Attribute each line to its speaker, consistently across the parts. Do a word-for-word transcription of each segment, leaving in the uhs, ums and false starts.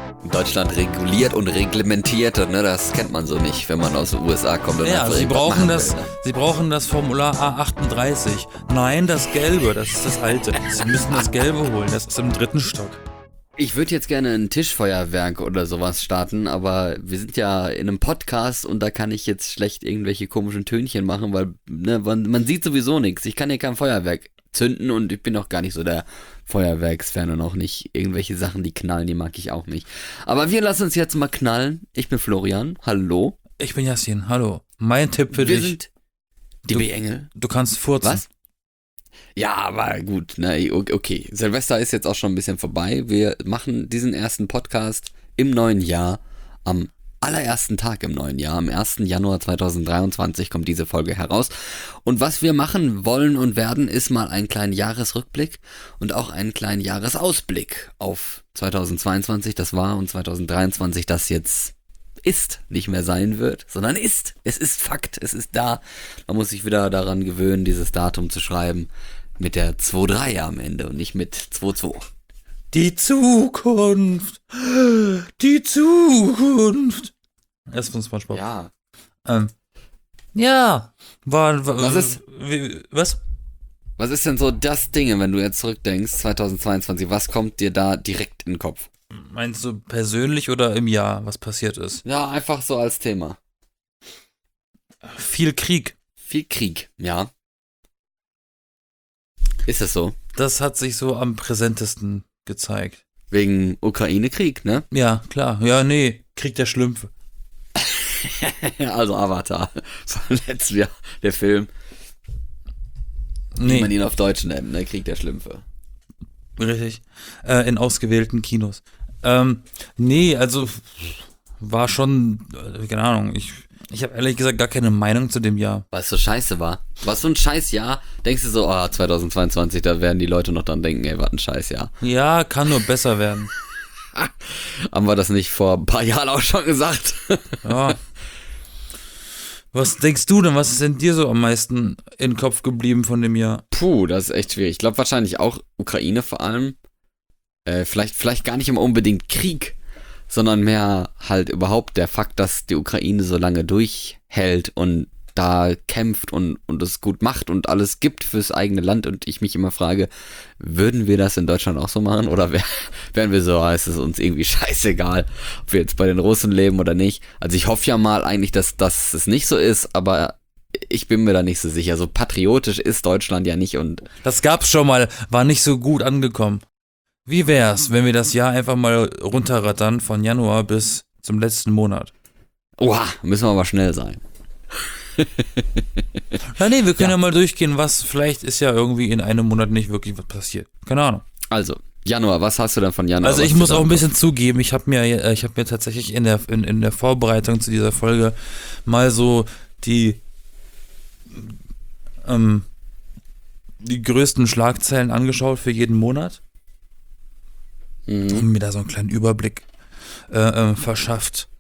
Speaker 1: In Deutschland reguliert und reglementiert, ne, das kennt man so nicht, wenn man aus den U S A kommt. Und
Speaker 2: Ja,
Speaker 1: einfach
Speaker 2: sie
Speaker 1: irgendwas
Speaker 2: brauchen
Speaker 1: machen
Speaker 2: das,
Speaker 1: will, ne?
Speaker 2: sie brauchen das Formular A achtunddreißig. Nein, das Gelbe, das ist das alte. Sie müssen das Gelbe holen, das ist im dritten Stock.
Speaker 1: Ich würde jetzt gerne ein Tischfeuerwerk oder sowas starten, aber wir sind ja in einem Podcast und da kann ich jetzt schlecht irgendwelche komischen Tönchen machen, weil ne, man, man sieht sowieso nichts. Ich kann hier kein Feuerwerk zünden und ich bin auch gar nicht so der Feuerwerksfan und auch nicht irgendwelche Sachen, die knallen, die mag ich auch nicht. Aber wir lassen uns jetzt mal knallen. Ich bin Florian, hallo.
Speaker 2: Ich bin Yassin, hallo. Mein Tipp für
Speaker 1: wir
Speaker 2: dich.
Speaker 1: sind die
Speaker 2: du,
Speaker 1: B-Engel.
Speaker 2: Du kannst furzen.
Speaker 1: Was? Ja, aber gut, ne, okay. Silvester ist jetzt auch schon ein bisschen vorbei. Wir machen diesen ersten Podcast im neuen Jahr. Am allerersten Tag im neuen Jahr, am ersten Januar zweitausenddreiundzwanzig kommt diese Folge heraus. Und was wir machen wollen und werden, ist mal einen kleinen Jahresrückblick und auch einen kleinen Jahresausblick auf zweitausendzweiundzwanzig, das war, und zweitausenddreiundzwanzig, das jetzt ist, nicht mehr sein wird, sondern ist. Es ist Fakt, es ist da. Man muss sich wieder daran gewöhnen, dieses Datum zu schreiben mit der zwei drei am Ende und nicht mit zwei zwei.
Speaker 2: Die Zukunft, die Zukunft. Das ist von SpongeBob.
Speaker 1: Ja.
Speaker 2: Ähm, ja. War, war,
Speaker 1: Was ist?
Speaker 2: Wie, was?
Speaker 1: Was ist denn so das Ding, wenn du jetzt zurückdenkst, zweitausendzweiundzwanzig, was kommt dir da direkt in den Kopf?
Speaker 2: Meinst du persönlich oder im Jahr, was passiert ist?
Speaker 1: Ja, einfach so als Thema.
Speaker 2: Viel Krieg.
Speaker 1: Viel Krieg, ja. Ist es so?
Speaker 2: Das hat sich so am präsentesten gezeigt.
Speaker 1: Wegen Ukraine-Krieg, ne?
Speaker 2: Ja, klar. Ja, nee. Krieg der Schlümpfe.
Speaker 1: Also Avatar von letztem Jahr, der Film.
Speaker 2: Nee.
Speaker 1: Wie man ihn auf Deutsch nennt, ne? Krieg der Schlümpfe.
Speaker 2: Richtig. Äh, in ausgewählten Kinos. Ähm, nee, also war schon, äh, keine Ahnung, ich, ich habe ehrlich gesagt gar keine Meinung zu dem Jahr.
Speaker 1: Weil es so scheiße war. War es so ein Scheißjahr? Denkst du so, oh, zweitausendzweiundzwanzig, da werden die Leute noch dran denken, ey, was ein Scheißjahr.
Speaker 2: Ja, kann nur besser werden.
Speaker 1: Haben wir das nicht vor ein paar Jahren auch schon gesagt?
Speaker 2: Ja. Was denkst du denn, was ist denn dir so am meisten in den Kopf geblieben von dem Jahr?
Speaker 1: Puh, das ist echt schwierig. Ich glaube wahrscheinlich auch Ukraine vor allem. Äh, vielleicht, vielleicht gar nicht immer unbedingt Krieg, sondern mehr halt überhaupt der Fakt, dass die Ukraine so lange durchhält und da kämpft und, und es gut macht und alles gibt fürs eigene Land, und ich mich immer frage, würden wir das in Deutschland auch so machen oder wär, wären wir so, ah, ist es uns irgendwie scheißegal, ob wir jetzt bei den Russen leben oder nicht. Also ich hoffe ja mal eigentlich, dass, dass es nicht so ist, aber ich bin mir da nicht so sicher. So patriotisch ist Deutschland ja nicht und...
Speaker 2: Das gab's schon mal, war nicht so gut angekommen. Wie wär's, wenn wir das Jahr einfach mal runterrattern von Januar bis zum letzten Monat?
Speaker 1: Oha, müssen wir aber schnell sein.
Speaker 2: Ja, nee, wir können ja.
Speaker 1: Ja.
Speaker 2: mal durchgehen, was vielleicht ist ja irgendwie in einem Monat nicht wirklich was passiert. Keine Ahnung.
Speaker 1: Also, Januar, was hast du denn von Januar?
Speaker 2: Also ich
Speaker 1: Was
Speaker 2: muss
Speaker 1: du
Speaker 2: auch ein
Speaker 1: da-
Speaker 2: bisschen zugeben, ich habe mir, äh, ich habe mir tatsächlich in der, in, in der Vorbereitung zu dieser Folge mal so die, ähm, die größten Schlagzeilen angeschaut für jeden Monat.
Speaker 1: Mhm.
Speaker 2: Und mir da so einen kleinen Überblick äh, äh, verschafft.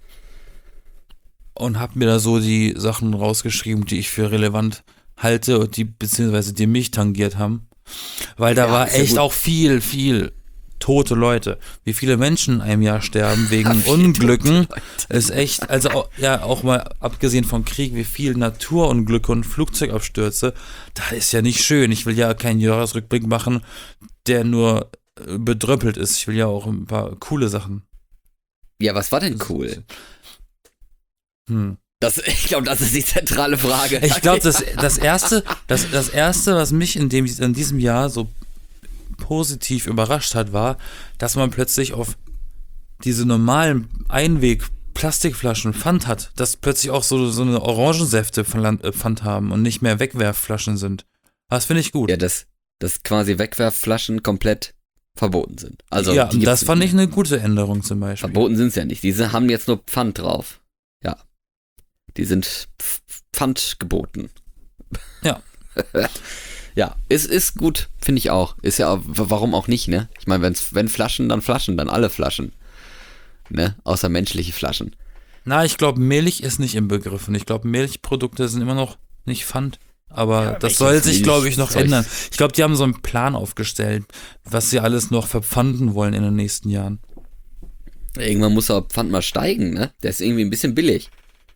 Speaker 2: Und habe mir da so die Sachen rausgeschrieben, die ich für relevant halte und die, beziehungsweise die mich tangiert haben. Weil da
Speaker 1: Ja,
Speaker 2: war
Speaker 1: ist ja
Speaker 2: echt
Speaker 1: gut.
Speaker 2: auch viel, viel tote Leute. Wie viele Menschen in einem Jahr sterben wegen
Speaker 1: Ja, viele
Speaker 2: Unglücken,
Speaker 1: tote
Speaker 2: ist echt, also auch, ja, auch mal abgesehen vom Krieg, wie viel Naturunglücke und Flugzeugabstürze, das ist ja nicht schön. Ich will ja keinen Jahresrückblick machen, der nur äh, bedröppelt ist. Ich will ja auch ein paar coole Sachen.
Speaker 1: Ja, was war denn cool?
Speaker 2: Hm.
Speaker 1: Das, ich glaube, das ist die zentrale Frage.
Speaker 2: Ich glaube, das, das, erste, das, das Erste, was mich in, dem, in diesem Jahr so positiv überrascht hat, war, dass man plötzlich auf diese normalen Einweg-Plastikflaschen Pfand hat, dass plötzlich auch so, so eine Orangensäfte Pfand äh, Pfand haben und nicht mehr Wegwerfflaschen sind. Das finde ich gut.
Speaker 1: Ja, dass, dass quasi Wegwerfflaschen komplett verboten sind. Also,
Speaker 2: ja,
Speaker 1: die
Speaker 2: und das
Speaker 1: gibt's
Speaker 2: fand
Speaker 1: nicht
Speaker 2: ich eine gute Änderung zum Beispiel.
Speaker 1: Verboten sind es ja nicht. Diese haben jetzt nur Pfand drauf. Ja. Die sind Pf- Pfand geboten.
Speaker 2: Ja.
Speaker 1: Ja, ist, ist gut, finde ich auch. Ist ja, warum auch nicht, ne? Ich meine, wenn's, wenn Flaschen, dann Flaschen, dann alle Flaschen. Ne? Außer menschliche Flaschen.
Speaker 2: Na, ich glaube, Milch ist nicht im Begriff. Und ich glaube, Milchprodukte sind immer noch nicht Pfand. Aber
Speaker 1: Ja,
Speaker 2: das
Speaker 1: welches
Speaker 2: soll sich, glaube ich, noch
Speaker 1: Milchzeug?
Speaker 2: ändern. Ich glaube, die haben so einen Plan aufgestellt, was sie alles noch verpfanden wollen in den nächsten Jahren.
Speaker 1: Irgendwann muss der Pfand mal steigen, ne? Der ist irgendwie ein bisschen billig.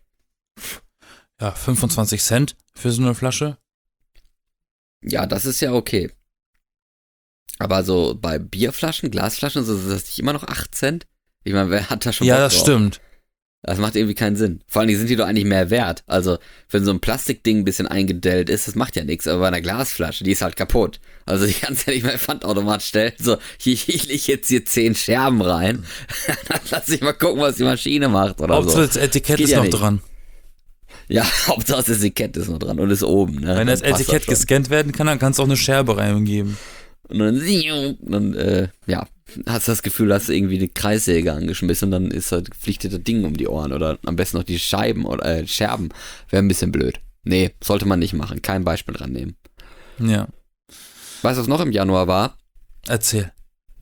Speaker 2: Ja, fünfundzwanzig Cent für so eine Flasche.
Speaker 1: Ja, das ist ja okay. Aber so bei Bierflaschen, Glasflaschen, so ist das nicht immer noch acht Cent? Ich meine, wer hat da schon
Speaker 2: Ja,
Speaker 1: Bock
Speaker 2: das
Speaker 1: drauf?
Speaker 2: stimmt.
Speaker 1: Das macht irgendwie keinen Sinn. Vor allen Dingen sind die doch eigentlich mehr wert. Also, wenn so ein Plastikding ein bisschen eingedellt ist, das macht ja nichts. Aber bei einer Glasflasche, die ist halt kaputt. Also, die kannst du ja nicht mehr im Pfandautomat stellen. So, hier, ich leg jetzt hier zehn Scherben rein. Dann lass ich mal gucken, was die Maschine macht oder
Speaker 2: Hauptsache
Speaker 1: so.
Speaker 2: das Etikett
Speaker 1: Geht
Speaker 2: ist
Speaker 1: ja
Speaker 2: noch
Speaker 1: nicht.
Speaker 2: dran.
Speaker 1: Ja, Hauptsache das Etikett ist noch dran und ist oben. Ne?
Speaker 2: Wenn das
Speaker 1: Dann passt
Speaker 2: Etikett
Speaker 1: schon.
Speaker 2: gescannt werden kann, dann kannst du auch eine Scherbe reingeben.
Speaker 1: Und dann, dann äh, ja, hast du das Gefühl, hast du irgendwie eine Kreissäge angeschmissen und dann ist halt, fliegt dir das Ding um die Ohren oder am besten noch die Scheiben oder äh, Scherben. Wäre ein bisschen blöd. Nee, sollte man nicht machen. Kein Beispiel dran nehmen.
Speaker 2: Ja.
Speaker 1: Weißt du, was noch im Januar war?
Speaker 2: Erzähl.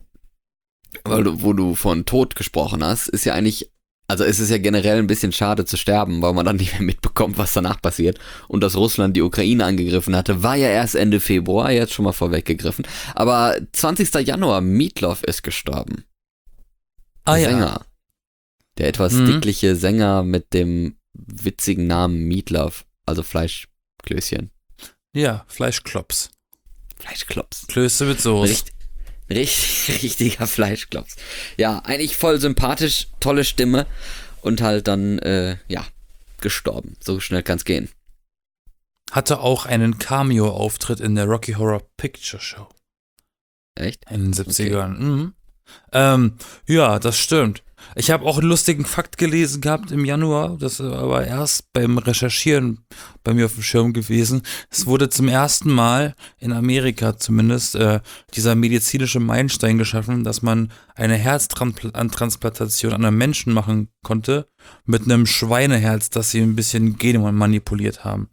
Speaker 1: Weil du, wo du von Tod gesprochen hast, ist ja eigentlich, also es ist ja generell ein bisschen schade zu sterben, weil man dann nicht mehr mitbekommt, was danach passiert. Und dass Russland die Ukraine angegriffen hatte, war ja erst Ende Februar, jetzt schon mal vorweggegriffen. Aber zwanzigster Januar, Meatloaf ist gestorben. Der
Speaker 2: Ah ja.
Speaker 1: Sänger. Der etwas
Speaker 2: Mhm.
Speaker 1: dickliche Sänger mit dem witzigen Namen Meatloaf, also Fleischklößchen.
Speaker 2: Ja, Fleischklops.
Speaker 1: Fleischklops.
Speaker 2: Klöße mit Soße.
Speaker 1: Richt, richtig, richtiger Fleischklops. Ja, eigentlich voll sympathisch, tolle Stimme und halt dann, äh, ja, gestorben. So schnell kann's gehen.
Speaker 2: Hatte auch einen Cameo-Auftritt in der Rocky Horror Picture Show
Speaker 1: Echt?
Speaker 2: in den siebzigern. Mhm. Ähm, ja, das stimmt. Ich habe auch einen lustigen Fakt gelesen gehabt im Januar, das ist aber erst beim Recherchieren bei mir auf dem Schirm gewesen. Es wurde zum ersten Mal in Amerika zumindest äh, dieser medizinische Meilenstein geschaffen, dass man eine Herztransplantation an einem Menschen machen konnte mit einem Schweineherz, das sie ein bisschen Gene manipuliert haben.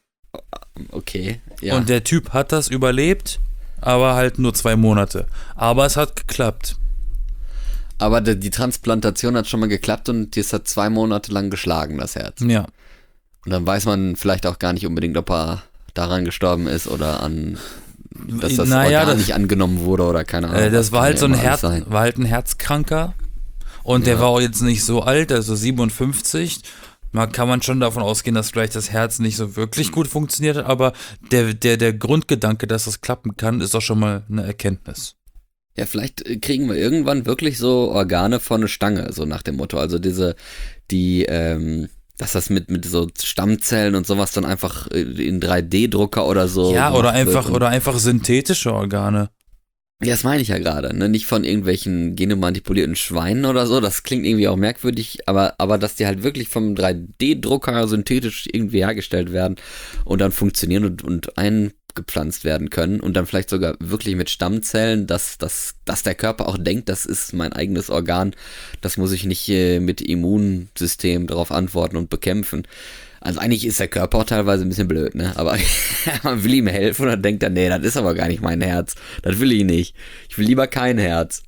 Speaker 1: Okay, ja.
Speaker 2: Und der Typ hat das überlebt, aber halt nur zwei Monate. Aber es hat geklappt.
Speaker 1: Aber die, die Transplantation hat schon mal geklappt und das hat zwei Monate lang geschlagen, das Herz.
Speaker 2: Ja.
Speaker 1: Und dann weiß man vielleicht auch gar nicht unbedingt, ob er daran gestorben ist oder an, dass das
Speaker 2: Naja,
Speaker 1: Organ
Speaker 2: das-
Speaker 1: nicht angenommen wurde oder keine Ahnung.
Speaker 2: Äh, das
Speaker 1: Das
Speaker 2: war
Speaker 1: kann
Speaker 2: halt
Speaker 1: ja
Speaker 2: so ein
Speaker 1: immer alles
Speaker 2: Herz,
Speaker 1: sein.
Speaker 2: war halt ein Herzkranker. Und der
Speaker 1: Ja.
Speaker 2: war auch jetzt nicht so alt, also siebenundfünfzig. Man kann man schon davon ausgehen, dass vielleicht das Herz nicht so wirklich gut funktioniert hat, aber der, der, der Grundgedanke, dass das klappen kann, ist doch schon mal eine Erkenntnis.
Speaker 1: Ja, vielleicht äh, kriegen wir irgendwann wirklich so Organe von der Stange, so nach dem Motto. Also diese, die, ähm, dass das mit, mit so Stammzellen und sowas dann einfach äh, in drei D Drucker oder so.
Speaker 2: Ja, oder
Speaker 1: gemacht wird
Speaker 2: einfach,
Speaker 1: und-
Speaker 2: oder einfach synthetische Organe.
Speaker 1: Ja, das meine ich ja gerade, ne? Nicht von irgendwelchen genemanipulierten Schweinen oder so. Das klingt irgendwie auch merkwürdig, aber, aber dass die halt wirklich vom drei D Drucker synthetisch irgendwie hergestellt werden und dann funktionieren und, und eingepflanzt werden können und dann vielleicht sogar wirklich mit Stammzellen, dass, dass, dass der Körper auch denkt, das ist mein eigenes Organ, das muss ich nicht äh, mit Immunsystem darauf antworten und bekämpfen. Also eigentlich ist der Körper auch teilweise ein bisschen blöd, ne? Aber man will ihm helfen und dann denkt er, nee, das ist aber gar nicht mein Herz. Das will ich nicht. Ich will lieber kein Herz.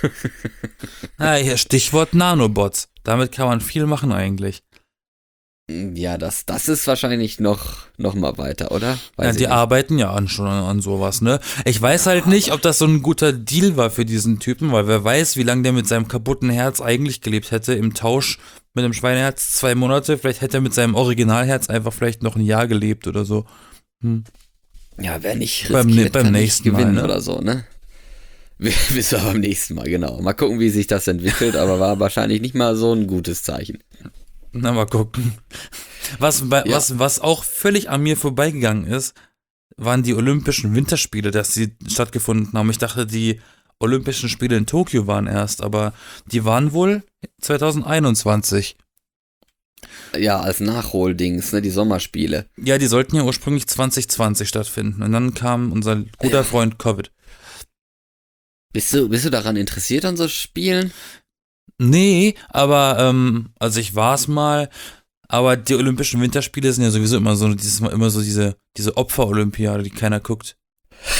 Speaker 2: Ah, hier Stichwort Nanobots. Damit kann man viel machen eigentlich.
Speaker 1: Ja, das, das ist wahrscheinlich noch, noch mal weiter, oder? Weiß
Speaker 2: Ja,
Speaker 1: ich
Speaker 2: die
Speaker 1: nicht.
Speaker 2: arbeiten ja an, schon an sowas, ne? Ich weiß halt nicht, ob das so ein guter Deal war für diesen Typen, weil wer weiß, wie lange der mit seinem kaputten Herz eigentlich gelebt hätte im Tausch mit dem Schweineherz zwei Monate. Vielleicht hätte er mit seinem Originalherz einfach vielleicht noch ein Jahr gelebt oder so. Hm.
Speaker 1: Ja, wer nicht
Speaker 2: Beim
Speaker 1: riskiert,
Speaker 2: ne- beim
Speaker 1: kann
Speaker 2: nächsten
Speaker 1: nicht
Speaker 2: Mal,
Speaker 1: gewinnen
Speaker 2: ne?
Speaker 1: oder so, ne? Wissen wir beim nächsten Mal, genau. Mal gucken, wie sich das entwickelt, aber war wahrscheinlich nicht mal so ein gutes Zeichen.
Speaker 2: Na, mal gucken. Was, bei,
Speaker 1: Ja.
Speaker 2: was, was auch völlig an mir vorbeigegangen ist, waren die Olympischen Winterspiele, dass sie stattgefunden haben. Ich dachte, die Olympischen Spiele in Tokio waren erst, aber die waren wohl zwanzig einundzwanzig.
Speaker 1: Ja, als Nachholdings, ne, die Sommerspiele.
Speaker 2: Ja, die sollten ja ursprünglich zwanzig zwanzig stattfinden. Und dann kam unser guter Freund Covid.
Speaker 1: Bist du, bist du daran interessiert an so Spielen?
Speaker 2: Nee, aber, ähm, also ich war es mal, aber die Olympischen Winterspiele sind ja sowieso immer so, dieses Mal immer so diese, diese Opfer-Olympiade, die keiner guckt.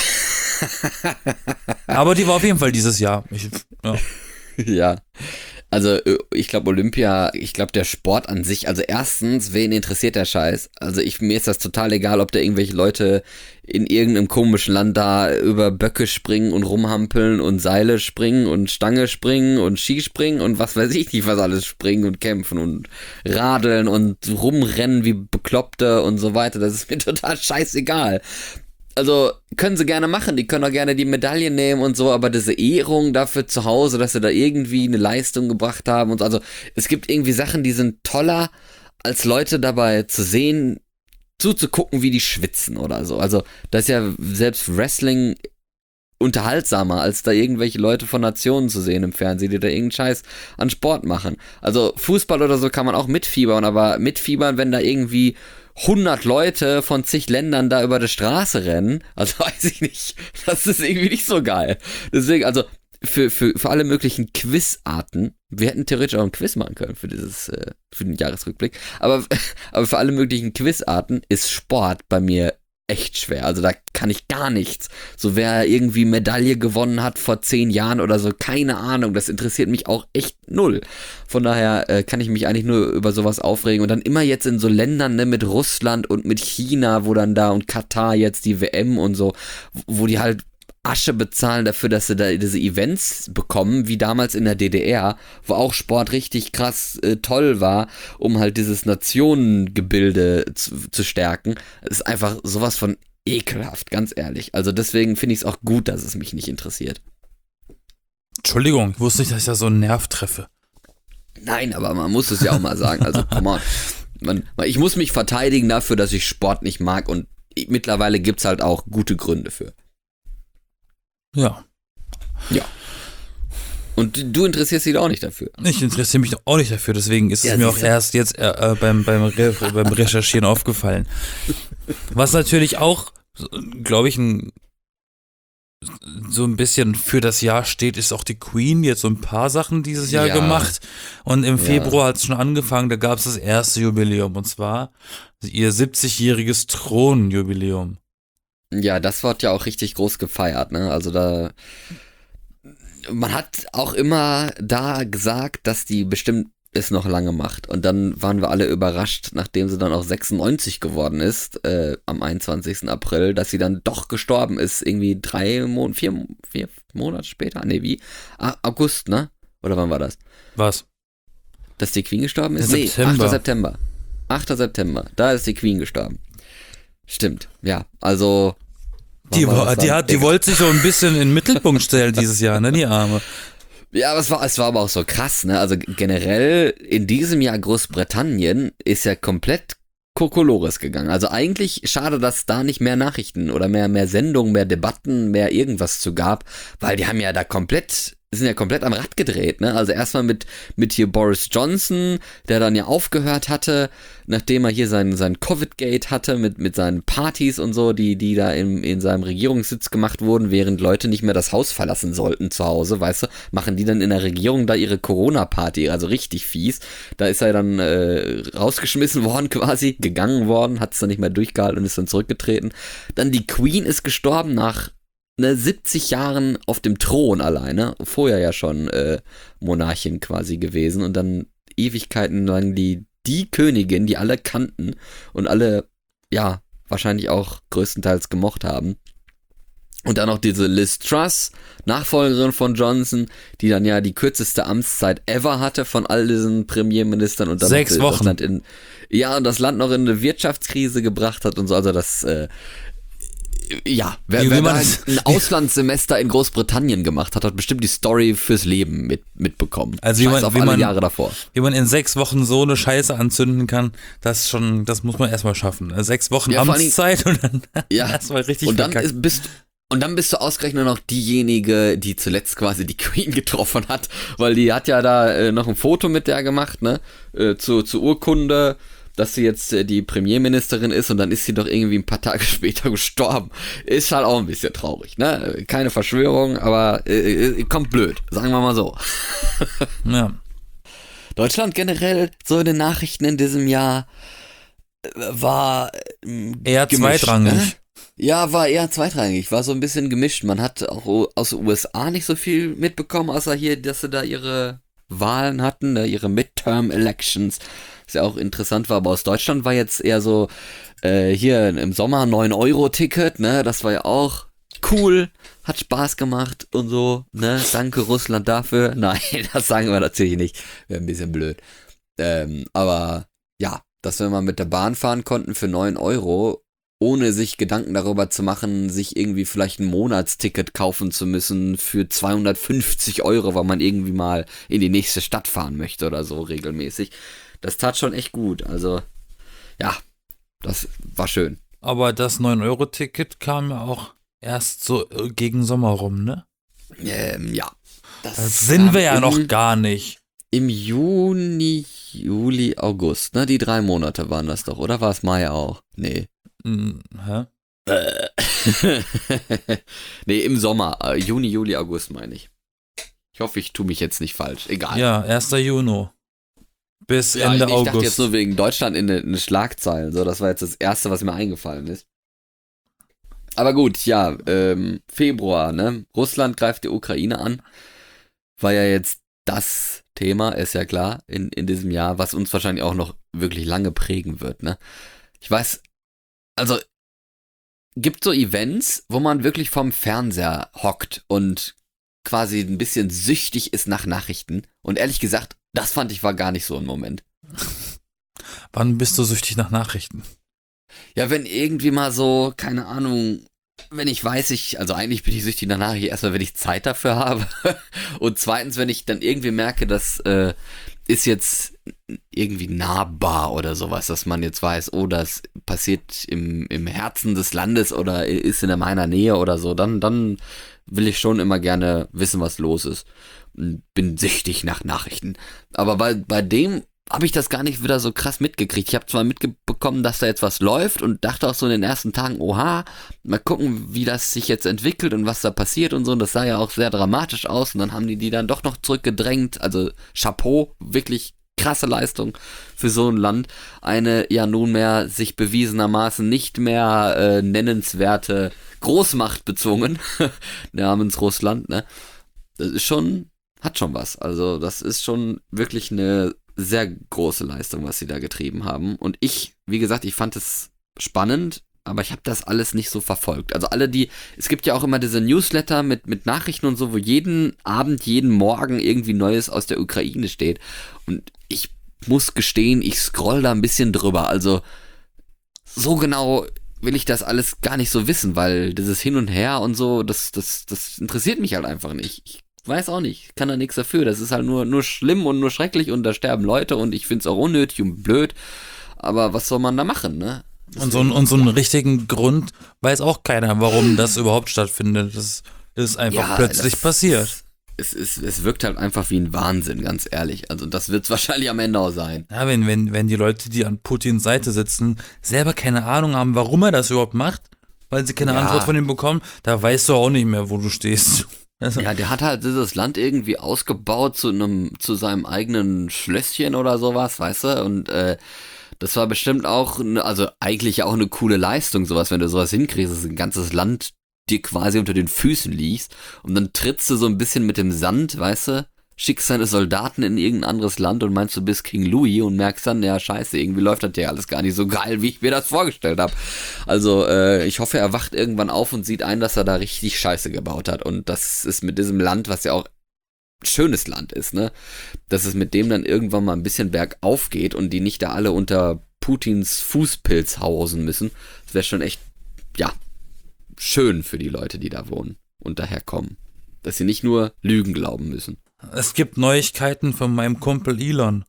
Speaker 2: Aber die war auf jeden Fall dieses Jahr. Ich, ja.
Speaker 1: Ja. Also ich glaube Olympia, ich glaube der Sport an sich, also erstens, wen interessiert der Scheiß? Also ich, mir ist das total egal, ob da irgendwelche Leute in irgendeinem komischen Land da über Böcke springen und rumhampeln und Seile springen und Stange springen und Skispringen und was weiß ich nicht, was alles springen und kämpfen und radeln und rumrennen wie Bekloppte und so weiter. Das ist mir total scheißegal. Also können sie gerne machen, die können auch gerne die Medaille nehmen und so, aber diese Ehrung dafür zu Hause, dass sie da irgendwie eine Leistung gebracht haben und so, also es gibt irgendwie Sachen, die sind toller, als Leute dabei zu sehen, zuzugucken, wie die schwitzen oder so. Also das ist ja selbst Wrestling unterhaltsamer, als da irgendwelche Leute von Nationen zu sehen im Fernsehen, die da irgendeinen Scheiß an Sport machen. Also Fußball oder so kann man auch mitfiebern, aber mitfiebern, wenn da irgendwie hundert Leute von zig Ländern da über die Straße rennen, also weiß ich nicht, das ist irgendwie nicht so geil. Deswegen, also für, für, für alle möglichen Quizarten, wir hätten theoretisch auch ein Quiz machen können für dieses, äh, für den Jahresrückblick, aber, aber für alle möglichen Quizarten ist Sport bei mir echt schwer, also da kann ich gar nichts. So wer irgendwie Medaille gewonnen hat vor zehn Jahren oder so, keine Ahnung, das interessiert mich auch echt null. Von daher äh, kann ich mich eigentlich nur über sowas aufregen und dann immer jetzt in so Ländern, ne, mit Russland und mit China, wo dann da und Katar jetzt die W M und so, wo die halt Asche bezahlen dafür, dass sie da diese Events bekommen, wie damals in der D D R, wo auch Sport richtig krass äh, toll war, um halt dieses Nationengebilde zu, zu stärken. Das ist einfach sowas von ekelhaft, ganz ehrlich. Also deswegen finde ich es auch gut, dass es mich nicht interessiert.
Speaker 2: Entschuldigung, ich wusste nicht, dass ich da so einen Nerv treffe.
Speaker 1: Nein, aber man muss es ja auch mal sagen. Also, come on. Man, ich muss mich verteidigen dafür, dass ich Sport nicht mag und mittlerweile gibt es halt auch gute Gründe für.
Speaker 2: Ja.
Speaker 1: Ja. Und du interessierst dich auch nicht dafür.
Speaker 2: Ich interessiere mich auch nicht dafür, deswegen ist es
Speaker 1: ja,
Speaker 2: mir auch erst jetzt äh, äh, beim, beim, Re- beim Recherchieren aufgefallen. Was natürlich auch, glaube ich, ein, so ein bisschen für das Jahr steht, ist auch die Queen jetzt so ein paar Sachen dieses Jahr
Speaker 1: ja.
Speaker 2: gemacht. Und im
Speaker 1: ja.
Speaker 2: Februar hat es schon angefangen, da gab es das erste Jubiläum und zwar ihr siebzigjähriges Thronjubiläum.
Speaker 1: Ja, das wird ja auch richtig groß gefeiert, ne? Also da, man hat auch immer da gesagt, dass die bestimmt es noch lange macht. Und dann waren wir alle überrascht, nachdem sie dann auch sechsundneunzig geworden ist, äh, am einundzwanzigsten April, dass sie dann doch gestorben ist, irgendwie drei Monate, vier, vier Monate später? Nee, wie? Ah, August, ne? Oder wann war das?
Speaker 2: Was?
Speaker 1: Dass die Queen gestorben ist?
Speaker 2: Im
Speaker 1: Nee,
Speaker 2: September.
Speaker 1: achter September. achter September, da ist die Queen gestorben. Stimmt, ja, also
Speaker 2: Die, war, die, hat, die wollte sich so ein bisschen in den Mittelpunkt stellen dieses Jahr, ne, die Arme.
Speaker 1: Ja, aber es war, es war aber auch so krass, ne, also generell in diesem Jahr Großbritannien ist ja komplett Kokolores gegangen, also eigentlich schade, dass da nicht mehr Nachrichten oder mehr, mehr Sendungen, mehr Debatten, mehr irgendwas zu gab, weil die haben ja da komplett sind ja komplett am Rad gedreht, ne? Also erstmal mit, mit hier Boris Johnson, der dann ja aufgehört hatte, nachdem er hier sein, sein Covid-Gate hatte, mit, mit seinen Partys und so, die, die da in, in seinem Regierungssitz gemacht wurden, während Leute nicht mehr das Haus verlassen sollten zu Hause, weißt du, machen die dann in der Regierung da ihre Corona-Party, also richtig fies. Da ist er dann äh, rausgeschmissen worden quasi, gegangen worden, hat es dann nicht mehr durchgehalten und ist dann zurückgetreten. Dann die Queen ist gestorben nach ne, siebzig Jahren auf dem Thron alleine, vorher ja schon äh, Monarchin quasi gewesen und dann Ewigkeiten lang die, die Königin, die alle kannten und alle, ja, wahrscheinlich auch größtenteils gemocht haben. Und dann noch diese Liz Truss, Nachfolgerin von Johnson, die dann ja die kürzeste Amtszeit ever hatte von all diesen Premierministern und dann
Speaker 2: Sechs Wochen.
Speaker 1: Das Land in, ja, und das Land noch in eine Wirtschaftskrise gebracht hat und so, also das, äh, ja, wer,
Speaker 2: Wie
Speaker 1: wer
Speaker 2: man
Speaker 1: da
Speaker 2: das-
Speaker 1: ein Auslandssemester in Großbritannien gemacht hat, hat bestimmt die Story fürs Leben mit, mitbekommen.
Speaker 2: Also wie
Speaker 1: Scheiß
Speaker 2: man-
Speaker 1: auf
Speaker 2: wie
Speaker 1: alle
Speaker 2: man-
Speaker 1: Jahre davor.
Speaker 2: Wie man in sechs Wochen so eine Scheiße anzünden kann, das schon, das muss man erstmal schaffen. Also Sechs Wochen
Speaker 1: Ja, vor allen
Speaker 2: Amtszeit und dann
Speaker 1: Ja,
Speaker 2: erstmal richtig
Speaker 1: und dann
Speaker 2: verkackt.
Speaker 1: ist, bist und dann bist du ausgerechnet noch diejenige, die zuletzt quasi die Queen getroffen hat, weil die hat ja da äh, noch ein Foto mit der gemacht, ne, äh, zu, zur Urkunde, dass sie jetzt äh, die Premierministerin ist und dann ist sie doch irgendwie ein paar Tage später gestorben. Ist halt auch ein bisschen traurig, ne, keine Verschwörung, aber äh, äh, kommt blöd, sagen wir mal so.
Speaker 2: Ja.
Speaker 1: Deutschland generell, so in den Nachrichten in diesem Jahr äh, war äh,
Speaker 2: Eher
Speaker 1: gemischt,
Speaker 2: zweitrangig.
Speaker 1: Ne? Ja, war eher zweitrangig, war so ein bisschen gemischt. Man hat auch aus den U S A nicht so viel mitbekommen, außer hier, dass sie da ihre Wahlen hatten, ne, ihre Midterm-Elections, was ja auch interessant war, aber aus Deutschland war jetzt eher so, äh, hier im Sommer neun Euro Ticket, ne, das war ja auch cool, hat Spaß gemacht und so, ne, danke Russland dafür. Nein, das sagen wir natürlich nicht, wäre ein bisschen blöd. Ähm, aber ja, dass wir mal mit der Bahn fahren konnten für neun Euro, ohne sich Gedanken darüber zu machen, sich irgendwie vielleicht ein Monatsticket kaufen zu müssen für zweihundertfünfzig Euro, weil man irgendwie mal in die nächste Stadt fahren möchte oder so regelmäßig. Das tat schon echt gut. Also, ja, das war schön.
Speaker 2: Aber das neun Euro Ticket kam ja auch erst so gegen Sommer rum, ne?
Speaker 1: Ähm, ja. Das,
Speaker 2: das sind wir ja
Speaker 1: im,
Speaker 2: noch gar nicht.
Speaker 1: Im Juni, Juli, August, ne? Die drei Monate waren das doch, oder war es Mai auch? Nee.
Speaker 2: Hm, hä?
Speaker 1: Äh. Nee, im Sommer. Äh, Juni, Juli, August meine ich. Ich hoffe, ich tue mich jetzt nicht falsch. Egal.
Speaker 2: Ja, erster Juni. Bis
Speaker 1: ja,
Speaker 2: Ende
Speaker 1: ich, ich
Speaker 2: August.
Speaker 1: Ich dachte jetzt nur wegen Deutschland in den Schlagzeilen. So, das war jetzt das Erste, was mir eingefallen ist. Aber gut, ja, ähm, Februar, ne? Russland greift die Ukraine an. War ja jetzt das Thema, ist ja klar, in, in diesem Jahr, was uns wahrscheinlich auch noch wirklich lange prägen wird, ne? Ich weiß, also, gibt so Events, wo man wirklich vorm Fernseher hockt und quasi ein bisschen süchtig ist nach Nachrichten. Und ehrlich gesagt, das fand ich war gar nicht so ein Moment.
Speaker 2: Wann bist du süchtig nach Nachrichten?
Speaker 1: Ja, wenn irgendwie mal so, keine Ahnung, wenn ich weiß, ich, also eigentlich bin ich süchtig nach Nachrichten, erstmal, wenn ich Zeit dafür habe. Und zweitens, wenn ich dann irgendwie merke, das äh, ist jetzt irgendwie nahbar oder sowas, dass man jetzt weiß, oh, das passiert im, im Herzen des Landes oder ist in meiner Nähe oder so, dann, dann will ich schon immer gerne wissen, was los ist. Bin süchtig nach Nachrichten. Aber bei, bei dem habe ich das gar nicht wieder so krass mitgekriegt. Ich habe zwar mitbekommen, dass da jetzt was läuft und dachte auch so in den ersten Tagen, oha, mal gucken, wie das sich jetzt entwickelt und was da passiert und so. Und das sah ja auch sehr dramatisch aus und dann haben die die dann doch noch zurückgedrängt. Also Chapeau, wirklich krasse Leistung für so ein Land. Eine ja nunmehr sich bewiesenermaßen nicht mehr äh, nennenswerte Großmacht bezwungen, namens Russland, ne? Das ist schon, hat schon was. Also das ist schon wirklich eine sehr große Leistung, was sie da getrieben haben. Und ich, wie gesagt, ich fand es spannend, aber ich habe das alles nicht so verfolgt. Also alle die, es gibt ja auch immer diese Newsletter mit, mit Nachrichten und so, wo jeden Abend, jeden Morgen irgendwie Neues aus der Ukraine steht. Und ich muss gestehen, ich scroll da ein bisschen drüber. Also so genau will ich das alles gar nicht so wissen, weil dieses Hin und Her und so, das, das, das interessiert mich halt einfach nicht. Ich weiß auch nicht, ich kann da nichts dafür. Das ist halt nur, nur schlimm und nur schrecklich und da sterben Leute und ich finde es auch unnötig und blöd. Aber was soll man da machen, ne?
Speaker 2: Und so, und so einen richtigen Grund weiß auch keiner, warum das überhaupt stattfindet. Das ist einfach
Speaker 1: ja,
Speaker 2: plötzlich
Speaker 1: das,
Speaker 2: passiert.
Speaker 1: Es, es, es wirkt halt einfach wie ein Wahnsinn, ganz ehrlich. Also das wird es wahrscheinlich am Ende auch sein.
Speaker 2: Ja, wenn, wenn, wenn die Leute, die an Putins Seite sitzen, selber keine Ahnung haben, warum er das überhaupt macht, weil sie keine
Speaker 1: Ja.
Speaker 2: Antwort von ihm bekommen, da weißt du auch nicht mehr, wo du stehst. Also,
Speaker 1: Ja, der hat halt dieses Land irgendwie ausgebaut zu einem, zu seinem eigenen Schlösschen oder sowas, weißt du? Und äh, das war bestimmt auch, ne, also eigentlich auch eine coole Leistung, sowas, wenn du sowas hinkriegst, dass ein ganzes Land dir quasi unter den Füßen liegst und dann trittst du so ein bisschen mit dem Sand, weißt du? Schickst deine Soldaten in irgendein anderes Land und meinst, du bist King Louis und merkst dann, ja scheiße, irgendwie läuft das ja alles gar nicht so geil, wie ich mir das vorgestellt habe. Also äh, ich hoffe, er wacht irgendwann auf und sieht ein, dass er da richtig Scheiße gebaut hat und das ist mit diesem Land, was ja auch ein schönes Land ist, ne, dass es mit dem dann irgendwann mal ein bisschen bergauf geht und die nicht da alle unter Putins Fußpilz hausen müssen. Das wäre schon echt, ja, schön für die Leute, die da wohnen und daherkommen. Dass sie nicht nur Lügen glauben müssen.
Speaker 2: es gibt Neuigkeiten von meinem Kumpel Elon.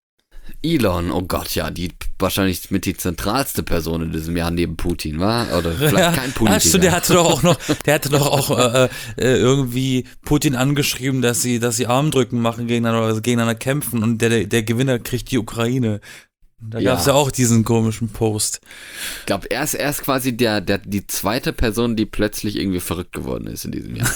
Speaker 1: Elon, oh Gott, ja, die wahrscheinlich mit die zentralste Person in diesem Jahr neben Putin, war? Oder vielleicht
Speaker 2: Ja,
Speaker 1: kein Politiker.
Speaker 2: Hast du, der hatte doch auch noch, der hatte doch auch äh, äh, irgendwie Putin angeschrieben, dass sie, dass sie Armdrücken machen gegeneinander, also gegeneinander kämpfen und der, der, der Gewinner kriegt die Ukraine. Da
Speaker 1: Ja.
Speaker 2: gab es ja auch diesen komischen Post.
Speaker 1: Ich glaube, er ist erst quasi der, der, die zweite Person, die plötzlich irgendwie verrückt geworden ist in diesem Jahr.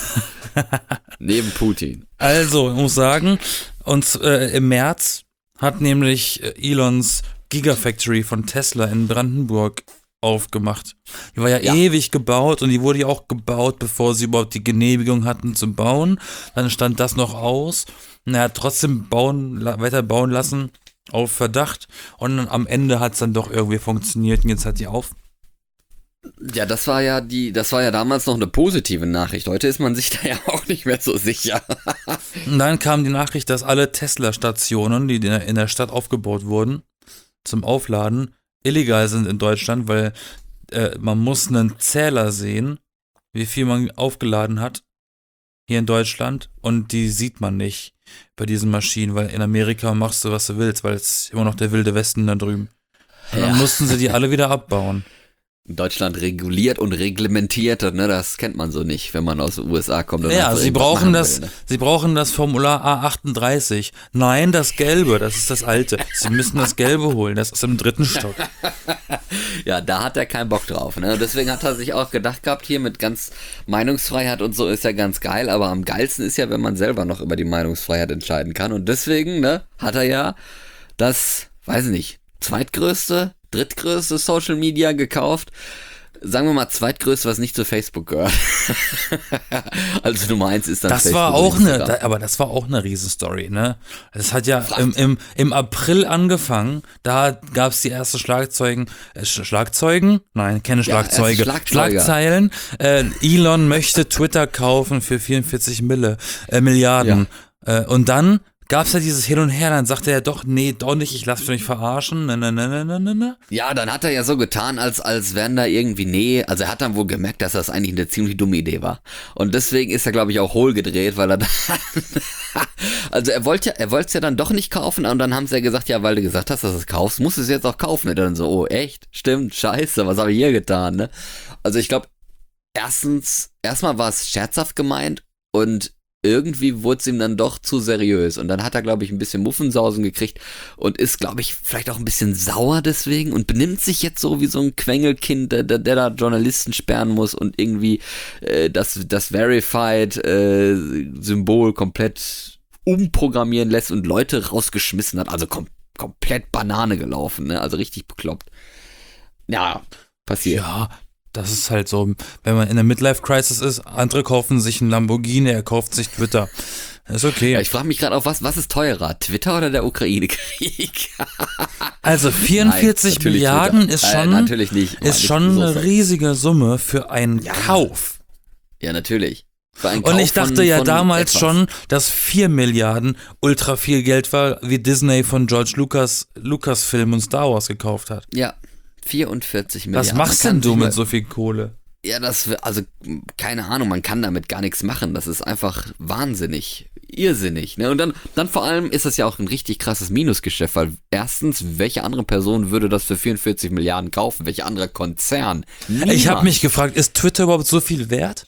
Speaker 1: Neben Putin.
Speaker 2: Also, ich muss sagen, uns äh, im März hat nämlich äh, Elons Gigafactory von Tesla in Brandenburg aufgemacht. Die war ja, ja ewig gebaut und die wurde ja auch gebaut, bevor sie überhaupt die Genehmigung hatten zu bauen. Dann stand das noch aus. Und er hat trotzdem bauen, weiter bauen lassen auf Verdacht. Und dann am Ende hat es dann doch irgendwie funktioniert und jetzt hat die auf.
Speaker 1: Ja, das war ja die, das war ja damals noch eine positive Nachricht. Heute ist man sich da ja auch nicht mehr so sicher.
Speaker 2: Und dann kam die Nachricht, dass alle Tesla-Stationen, die in der Stadt aufgebaut wurden, zum Aufladen, illegal sind in Deutschland, weil äh, man muss einen Zähler sehen, wie viel man aufgeladen hat hier in Deutschland und die sieht man nicht bei diesen Maschinen, weil in Amerika machst du, was du willst, weil es ist immer noch der wilde Westen da drüben. Und dann ja. mussten sie die alle wieder abbauen.
Speaker 1: In Deutschland reguliert und reglementiert, ne, das kennt man so nicht, wenn man aus den U S A kommt. Und
Speaker 2: ja, sie brauchen das, will, ne? sie brauchen das Formular A achtunddreißig. Nein, das Gelbe, das ist das alte. Sie müssen das Gelbe holen, das ist im dritten Stock.
Speaker 1: Ja, da hat er keinen Bock drauf, ne? Deswegen hat er sich auch gedacht gehabt, hier mit ganz Meinungsfreiheit und so ist ja ganz geil, aber am geilsten ist ja, wenn man selber noch über die Meinungsfreiheit entscheiden kann. Und deswegen, ne, hat er ja das, weiß ich nicht, zweitgrößte, drittgrößte Social Media gekauft. Sagen wir mal zweitgrößte, was nicht zu Facebook gehört. Also Nummer eins ist dann
Speaker 2: das
Speaker 1: Facebook.
Speaker 2: War auch eine, da, aber das war auch eine Riesenstory, ne? Das hat ja im, im, im April angefangen, da gab es die ersten Schlagzeugen, äh, Schlagzeugen? Nein, keine Schlagzeuge.
Speaker 1: Ja,
Speaker 2: Schlagzeilen. Äh, Elon möchte Twitter kaufen für vierundvierzig Mille, äh, Milliarden. Ja. Äh, und dann gab es ja dieses Hin und Her, dann sagte er doch, nee, doch nicht, ich lasse mich nicht verarschen, ne, ne, ne, ne, ne, ne.
Speaker 1: Ja, dann hat er ja so getan, als, als wären da irgendwie, nee, also er hat dann wohl gemerkt, dass das eigentlich eine ziemlich dumme Idee war. Und deswegen ist er, glaube ich, auch hohl gedreht, weil er dann, also er wollte ja, er wollte es ja dann doch nicht kaufen und dann haben sie ja gesagt, ja, weil du gesagt hast, dass du es kaufst, musst du es jetzt auch kaufen. Und dann so, oh, echt? Stimmt, scheiße, was habe ich hier getan, ne? Also ich glaube, erstens, erstmal war es scherzhaft gemeint und irgendwie wurde es ihm dann doch zu seriös und dann hat er, glaube ich, ein bisschen Muffensausen gekriegt und ist, glaube ich, vielleicht auch ein bisschen sauer deswegen und benimmt sich jetzt so wie so ein Quengelkind, der, der, der da Journalisten sperren muss und irgendwie äh, das, das Verified-Symbol äh, komplett umprogrammieren lässt und Leute rausgeschmissen hat, also kom- komplett Banane gelaufen, ne? Also richtig bekloppt. Ja, passiert.
Speaker 2: Ja, das ist halt so, wenn man in der Midlife-Crisis ist, andere kaufen sich einen Lamborghini, er kauft sich Twitter. Das ist okay.
Speaker 1: Ja, ich frage mich gerade auch, was, was ist teurer, Twitter oder der Ukraine-Krieg?
Speaker 2: Also vierundvierzig Nein, Milliarden Twitter. ist schon,
Speaker 1: äh, natürlich nicht.
Speaker 2: ist schon eine so riesige Summe für einen
Speaker 1: ja.
Speaker 2: Kauf.
Speaker 1: Ja, natürlich.
Speaker 2: Und ich dachte von, ja von damals etwas. schon, dass vier Milliarden ultra viel Geld war, wie Disney von George Lucas, Lucasfilm und Star Wars gekauft hat.
Speaker 1: Ja. vierundvierzig Milliarden.
Speaker 2: Was machst denn du mit so viel Kohle?
Speaker 1: Ja, das, also, keine Ahnung, man kann damit gar nichts machen. Das ist einfach wahnsinnig, irrsinnig, ne? Und dann, dann vor allem ist das ja auch ein richtig krasses Minusgeschäft, weil erstens, welche andere Person würde das für vierundvierzig Milliarden kaufen? Welcher andere Konzern? Niemand.
Speaker 2: Ich habe mich gefragt, ist Twitter überhaupt so viel wert?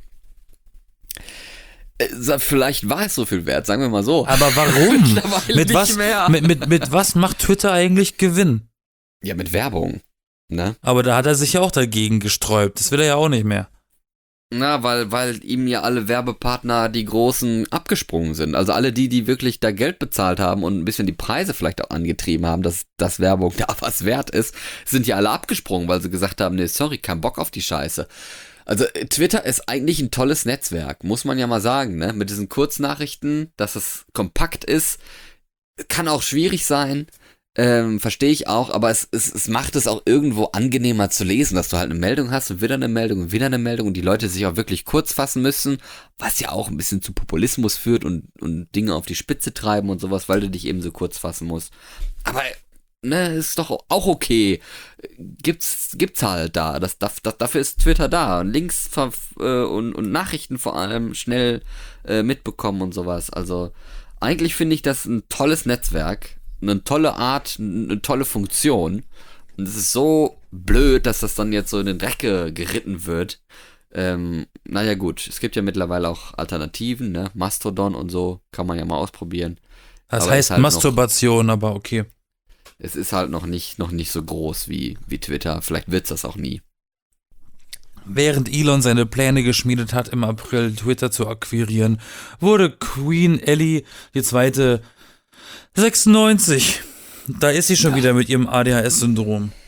Speaker 1: Vielleicht war es so viel wert, sagen wir mal so.
Speaker 2: Aber warum? mit, was, mit, mit, mit was macht Twitter eigentlich Gewinn?
Speaker 1: Ja, mit Werbung, ne?
Speaker 2: Aber da hat er sich ja auch dagegen gesträubt. Das will er ja auch nicht mehr.
Speaker 1: Na, weil, weil ihm ja alle Werbepartner, die großen, abgesprungen sind. Also alle die, die wirklich da Geld bezahlt haben und ein bisschen die Preise vielleicht auch angetrieben haben, dass, dass Werbung da was wert ist, sind ja alle abgesprungen, weil sie gesagt haben, nee, sorry, kein Bock auf die Scheiße. Also Twitter ist eigentlich ein tolles Netzwerk, muss man ja mal sagen, ne? Mit diesen Kurznachrichten, dass es kompakt ist, kann auch schwierig sein. Ähm, verstehe ich auch, aber es, es, es macht es auch irgendwo angenehmer zu lesen, dass du halt eine Meldung hast und wieder eine Meldung und wieder eine Meldung und die Leute sich auch wirklich kurz fassen müssen, was ja auch ein bisschen zu Populismus führt und, und Dinge auf die Spitze treiben und sowas, weil du dich eben so kurz fassen musst. Aber, ne, ist doch auch okay. Gibt's, gibt's halt da. Das, das, das, dafür ist Twitter da. Und Links äh, und, und Nachrichten vor allem schnell äh, mitbekommen und sowas. Also, eigentlich finde ich das ein tolles Netzwerk. Eine tolle Art, eine tolle Funktion. Und es ist so blöd, dass das dann jetzt so in den Dreck geritten wird. Ähm, naja gut, es gibt ja mittlerweile auch Alternativen, ne? Mastodon und so, kann man ja mal ausprobieren.
Speaker 2: Das aber heißt halt Masturbation, noch, aber okay.
Speaker 1: Es ist halt noch nicht, noch nicht so groß wie, wie Twitter. Vielleicht wird es das auch nie.
Speaker 2: Während Elon seine Pläne geschmiedet hat, im April Twitter zu akquirieren, wurde Queen Ellie, die zweite, sechsundneunzig. Da ist sie schon ja. wieder mit ihrem A D H S-Syndrom.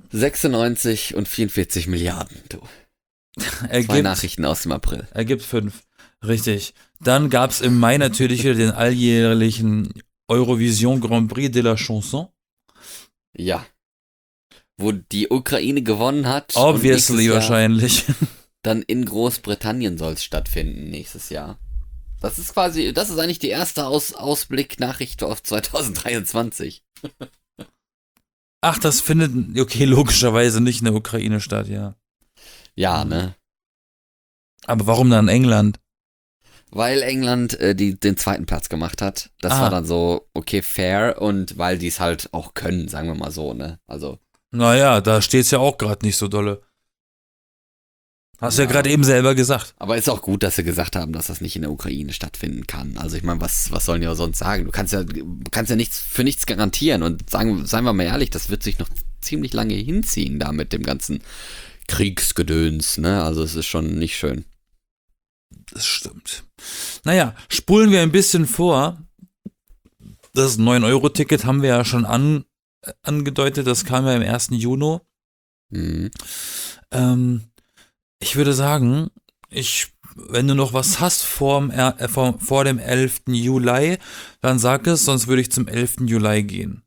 Speaker 1: sechsundneunzig und vierundvierzig Milliarden, du.
Speaker 2: Ergibt,
Speaker 1: Zwei Nachrichten aus dem April.
Speaker 2: Ergibt fünf. Richtig. Dann gab es im Mai natürlich wieder den alljährlichen Eurovision Grand Prix de la Chanson.
Speaker 1: Ja. Wo die Ukraine gewonnen hat.
Speaker 2: Obviously wahrscheinlich.
Speaker 1: Dann in Großbritannien soll es stattfinden nächstes Jahr. Das ist quasi, das ist eigentlich die erste Aus Ausblick-Nachricht auf zwanzig dreiundzwanzig.
Speaker 2: Ach, das findet, okay, logischerweise nicht in der Ukraine statt, ja.
Speaker 1: Ja, ne?
Speaker 2: Aber warum dann England?
Speaker 1: Weil England äh, die, den zweiten Platz gemacht hat. Das
Speaker 2: Ah.
Speaker 1: war dann so, okay, fair und weil die es halt auch können, sagen wir mal so, ne? Also.
Speaker 2: Naja, da steht's ja auch gerade nicht so dolle. Hast du ja,
Speaker 1: Ja.
Speaker 2: gerade eben selber gesagt.
Speaker 1: Aber ist auch gut, dass sie gesagt haben, dass das nicht in der Ukraine stattfinden kann. Also ich meine, was, was sollen die auch sonst sagen? Du kannst ja, kannst ja nichts für nichts garantieren. Und sagen, seien wir mal ehrlich, das wird sich noch ziemlich lange hinziehen da mit dem ganzen Kriegsgedöns, ne? Also es ist schon nicht schön.
Speaker 2: Das stimmt. Naja, spulen wir ein bisschen vor. Das neun Euro Ticket haben wir ja schon an, äh, angedeutet. Das kam ja im ersten Juni.
Speaker 1: Mhm.
Speaker 2: Ähm, ich würde sagen, ich, wenn du noch was hast vorm, äh, vor, vor dem elften Juli, dann sag es, sonst würde ich zum elften Juli gehen.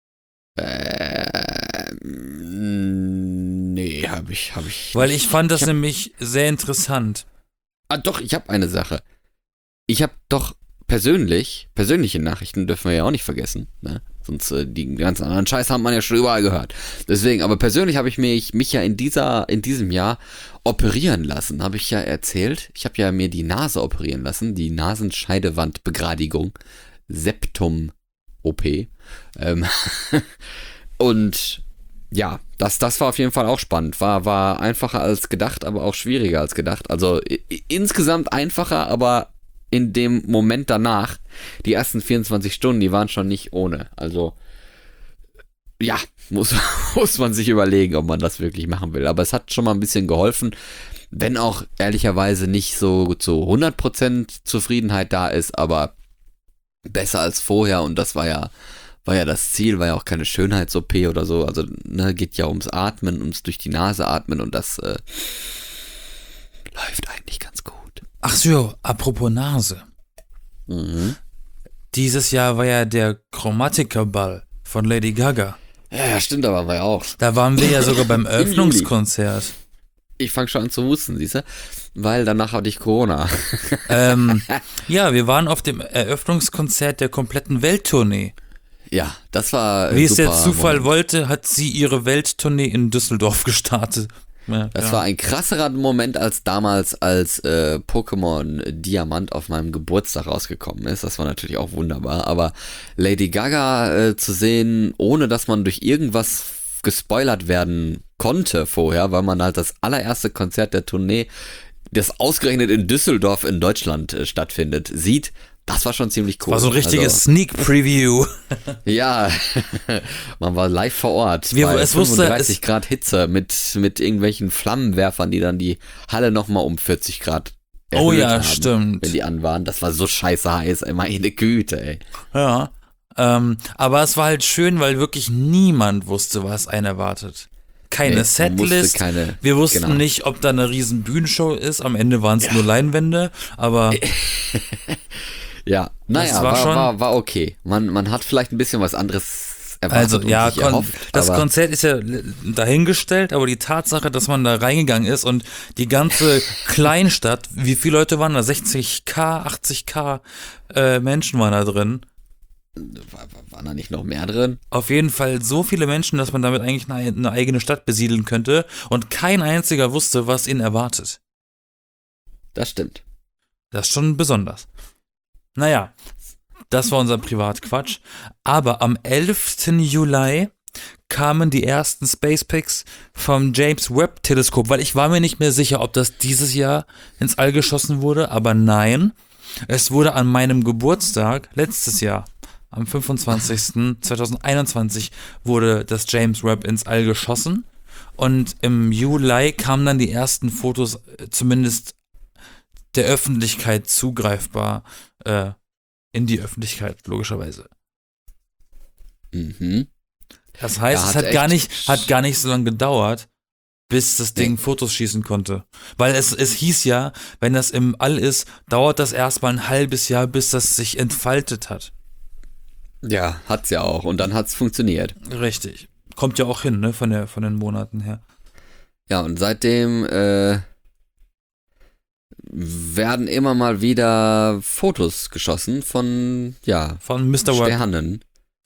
Speaker 1: Ähm, nee, habe ich, habe ich.
Speaker 2: Weil ich fand das
Speaker 1: ich hab,
Speaker 2: nämlich sehr interessant.
Speaker 1: Ah, doch, ich habe eine Sache. Ich habe doch persönlich, persönliche Nachrichten dürfen wir ja auch nicht vergessen, ne? Sonst äh, die ganzen anderen Scheiß hat man ja schon überall gehört. Deswegen, aber persönlich habe ich mich, mich ja in dieser, in diesem Jahr operieren lassen, habe ich ja erzählt. Ich habe ja mir die Nase operieren lassen, die Nasenscheidewandbegradigung, Septum-O P. Ähm, und ja, das, das war auf jeden Fall auch spannend. War, war einfacher als gedacht, aber auch schwieriger als gedacht. Also i- insgesamt einfacher, aber in dem Moment danach, die ersten vierundzwanzig Stunden, die waren schon nicht ohne. Also, ja, muss, muss man sich überlegen, ob man das wirklich machen will. Aber es hat schon mal ein bisschen geholfen, wenn auch ehrlicherweise nicht so zu hundert Prozent Zufriedenheit da ist, aber besser als vorher. Und das war ja, war ja das Ziel, war ja auch keine Schönheits-O P oder so. Also, ne, geht ja ums Atmen, ums durch die Nase atmen und das äh, läuft eigentlich ganz gut.
Speaker 2: Ach so, apropos Nase.
Speaker 1: Mhm.
Speaker 2: Dieses Jahr war ja der Chromatica-Ball von Lady Gaga.
Speaker 1: Ja, ja, stimmt, aber war ja auch.
Speaker 2: Da waren wir ja sogar beim Eröffnungskonzert.
Speaker 1: Ich fange schon an zu husten, siehst du? Weil danach hatte ich Corona.
Speaker 2: ähm, ja, wir waren auf dem Eröffnungskonzert der kompletten Welttournee.
Speaker 1: Ja, das war äh,
Speaker 2: Wie es der
Speaker 1: super
Speaker 2: Zufall
Speaker 1: Moment.
Speaker 2: wollte, hat sie ihre Welttournee in Düsseldorf gestartet. Ja,
Speaker 1: Das
Speaker 2: ja.
Speaker 1: war ein krasserer Moment als damals, als äh, Pokémon Diamant auf meinem Geburtstag rausgekommen ist. Das war natürlich auch wunderbar. Aber Lady Gaga äh, zu sehen, ohne dass man durch irgendwas gespoilert werden konnte vorher, weil man halt das allererste Konzert der Tournee, das ausgerechnet in Düsseldorf in Deutschland äh, stattfindet, sieht, das war schon ziemlich cool.
Speaker 2: War so ein richtiges
Speaker 1: Also,
Speaker 2: Sneak Preview.
Speaker 1: ja, man war live vor Ort.
Speaker 2: Wir-
Speaker 1: bei
Speaker 2: es wusste-
Speaker 1: fünfunddreißig
Speaker 2: es-
Speaker 1: Grad Hitze mit, mit irgendwelchen Flammenwerfern, die dann die Halle nochmal um vierzig Grad erhöht
Speaker 2: Oh ja,
Speaker 1: haben,
Speaker 2: stimmt.
Speaker 1: wenn die an waren. Das war so scheiße heiß, ey, meine Güte, ey.
Speaker 2: Ja. Ähm, aber es war halt schön, weil wirklich niemand wusste, was einen erwartet. Keine
Speaker 1: Nee, man wusste
Speaker 2: Setlist.
Speaker 1: keine-
Speaker 2: Wir wussten
Speaker 1: genau.
Speaker 2: nicht, ob da eine riesen Bühnenshow ist. Am Ende waren es nur Leinwände. Aber
Speaker 1: Ja, naja,
Speaker 2: war
Speaker 1: war,
Speaker 2: schon-
Speaker 1: war, war okay. Man, man hat vielleicht ein bisschen was anderes erwartet
Speaker 2: also
Speaker 1: und
Speaker 2: ja,
Speaker 1: sich
Speaker 2: kon-
Speaker 1: erhofft,
Speaker 2: das
Speaker 1: aber
Speaker 2: Konzert ist ja dahingestellt, aber die Tatsache, dass man da reingegangen ist und die ganze Kleinstadt, wie viele Leute waren da? sechzig K, achtzig K äh, Menschen waren da drin.
Speaker 1: war, waren da nicht noch mehr drin?
Speaker 2: Auf jeden Fall so viele Menschen, dass man damit eigentlich eine, eine eigene Stadt besiedeln könnte und kein einziger wusste, was ihn erwartet.
Speaker 1: Das stimmt.
Speaker 2: Das ist schon besonders. Naja, das war unser Privatquatsch. Aber am elften Juli kamen die ersten Spacepics vom James Webb Teleskop, weil ich war mir nicht mehr sicher, ob das dieses Jahr ins All geschossen wurde, aber nein, es wurde an meinem Geburtstag letztes Jahr, am fünfundzwanzigsten zweitausendeinundzwanzig, wurde das James Webb ins All geschossen und im Juli kamen dann die ersten Fotos, äh, zumindest der Öffentlichkeit zugreifbar, äh, in die Öffentlichkeit, logischerweise.
Speaker 1: Mhm.
Speaker 2: Das heißt,
Speaker 1: Ja,
Speaker 2: es
Speaker 1: hat
Speaker 2: hat gar,
Speaker 1: echt-
Speaker 2: nicht, hat gar nicht so lange gedauert, bis das Ding
Speaker 1: Nee.
Speaker 2: Fotos schießen konnte. Weil es, es hieß ja, wenn das im All ist, dauert das erstmal ein halbes Jahr, bis das sich entfaltet hat.
Speaker 1: Ja, hat's ja auch. Und dann hat's funktioniert.
Speaker 2: Richtig. Kommt ja auch hin, ne, von, der, von den Monaten her.
Speaker 1: Ja, und seitdem äh, werden immer mal wieder Fotos geschossen von, ja,
Speaker 2: Von Mister Work.
Speaker 1: Sternen.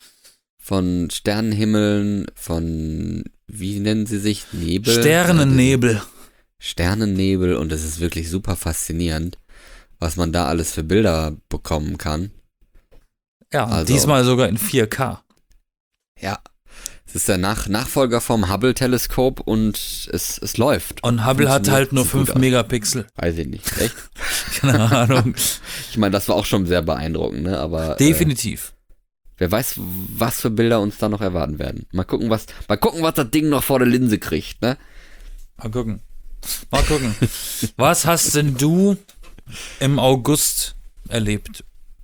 Speaker 1: Von Sternenhimmeln, von, wie nennen sie sich? Nebel?
Speaker 2: Sternennebel.
Speaker 1: Sternennebel. Und es ist wirklich super faszinierend, was man da alles für Bilder bekommen kann.
Speaker 2: Ja, und
Speaker 1: Also-
Speaker 2: diesmal sogar in vier K.
Speaker 1: Ja. Es ist der Nach Nachfolger vom Hubble-Teleskop und es, es läuft.
Speaker 2: Und Hubble hat
Speaker 1: Funktioniert
Speaker 2: halt nur
Speaker 1: so gut
Speaker 2: fünf
Speaker 1: aus.
Speaker 2: Megapixel.
Speaker 1: Weiß ich nicht. Echt?
Speaker 2: Keine Ahnung.
Speaker 1: Ich meine, das war auch schon sehr beeindruckend, ne? Aber
Speaker 2: Definitiv.
Speaker 1: äh, wer weiß, was für Bilder uns da noch erwarten werden. Mal gucken, was, mal gucken, was das Ding noch vor der Linse kriegt, ne?
Speaker 2: Mal gucken. Mal gucken. Was hast denn du im August erlebt?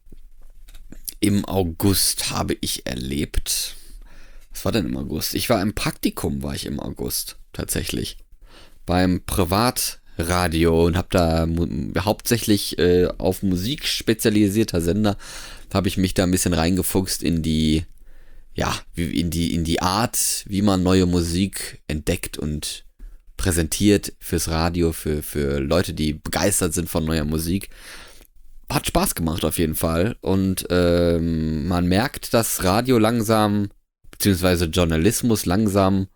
Speaker 1: Im August habe ich erlebt. Was war denn im August? Ich war im Praktikum, war ich im August, tatsächlich. Beim Privatradio und habe da mu- hauptsächlich äh, auf Musik spezialisierter Sender, habe ich mich da ein bisschen reingefuchst in die, ja, wie- in die, in die Art, wie man neue Musik entdeckt und präsentiert fürs Radio, für, für Leute, die begeistert sind von neuer Musik. Hat Spaß gemacht auf jeden Fall. Und ähm, man merkt, dass Radio langsam, beziehungsweise Journalismus langsam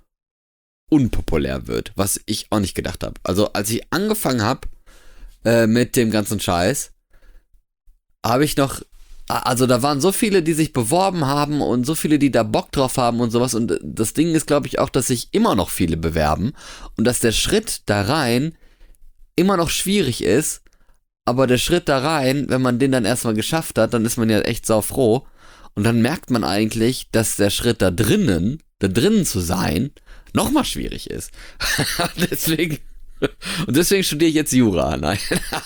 Speaker 1: unpopulär wird, was ich auch nicht gedacht habe. Also als ich angefangen habe äh, mit dem ganzen Scheiß, habe ich noch, also da waren so viele, die sich beworben haben und so viele, die da Bock drauf haben und sowas. Und das Ding ist, glaube ich, auch, dass sich immer noch viele bewerben und dass der Schritt da rein immer noch schwierig ist. Aber der Schritt da rein, wenn man den dann erstmal geschafft hat, dann ist man ja echt saufroh. Und dann merkt man eigentlich, dass der Schritt da drinnen, da drinnen zu sein, nochmal schwierig ist. deswegen, und deswegen studiere ich jetzt Jura. Nein,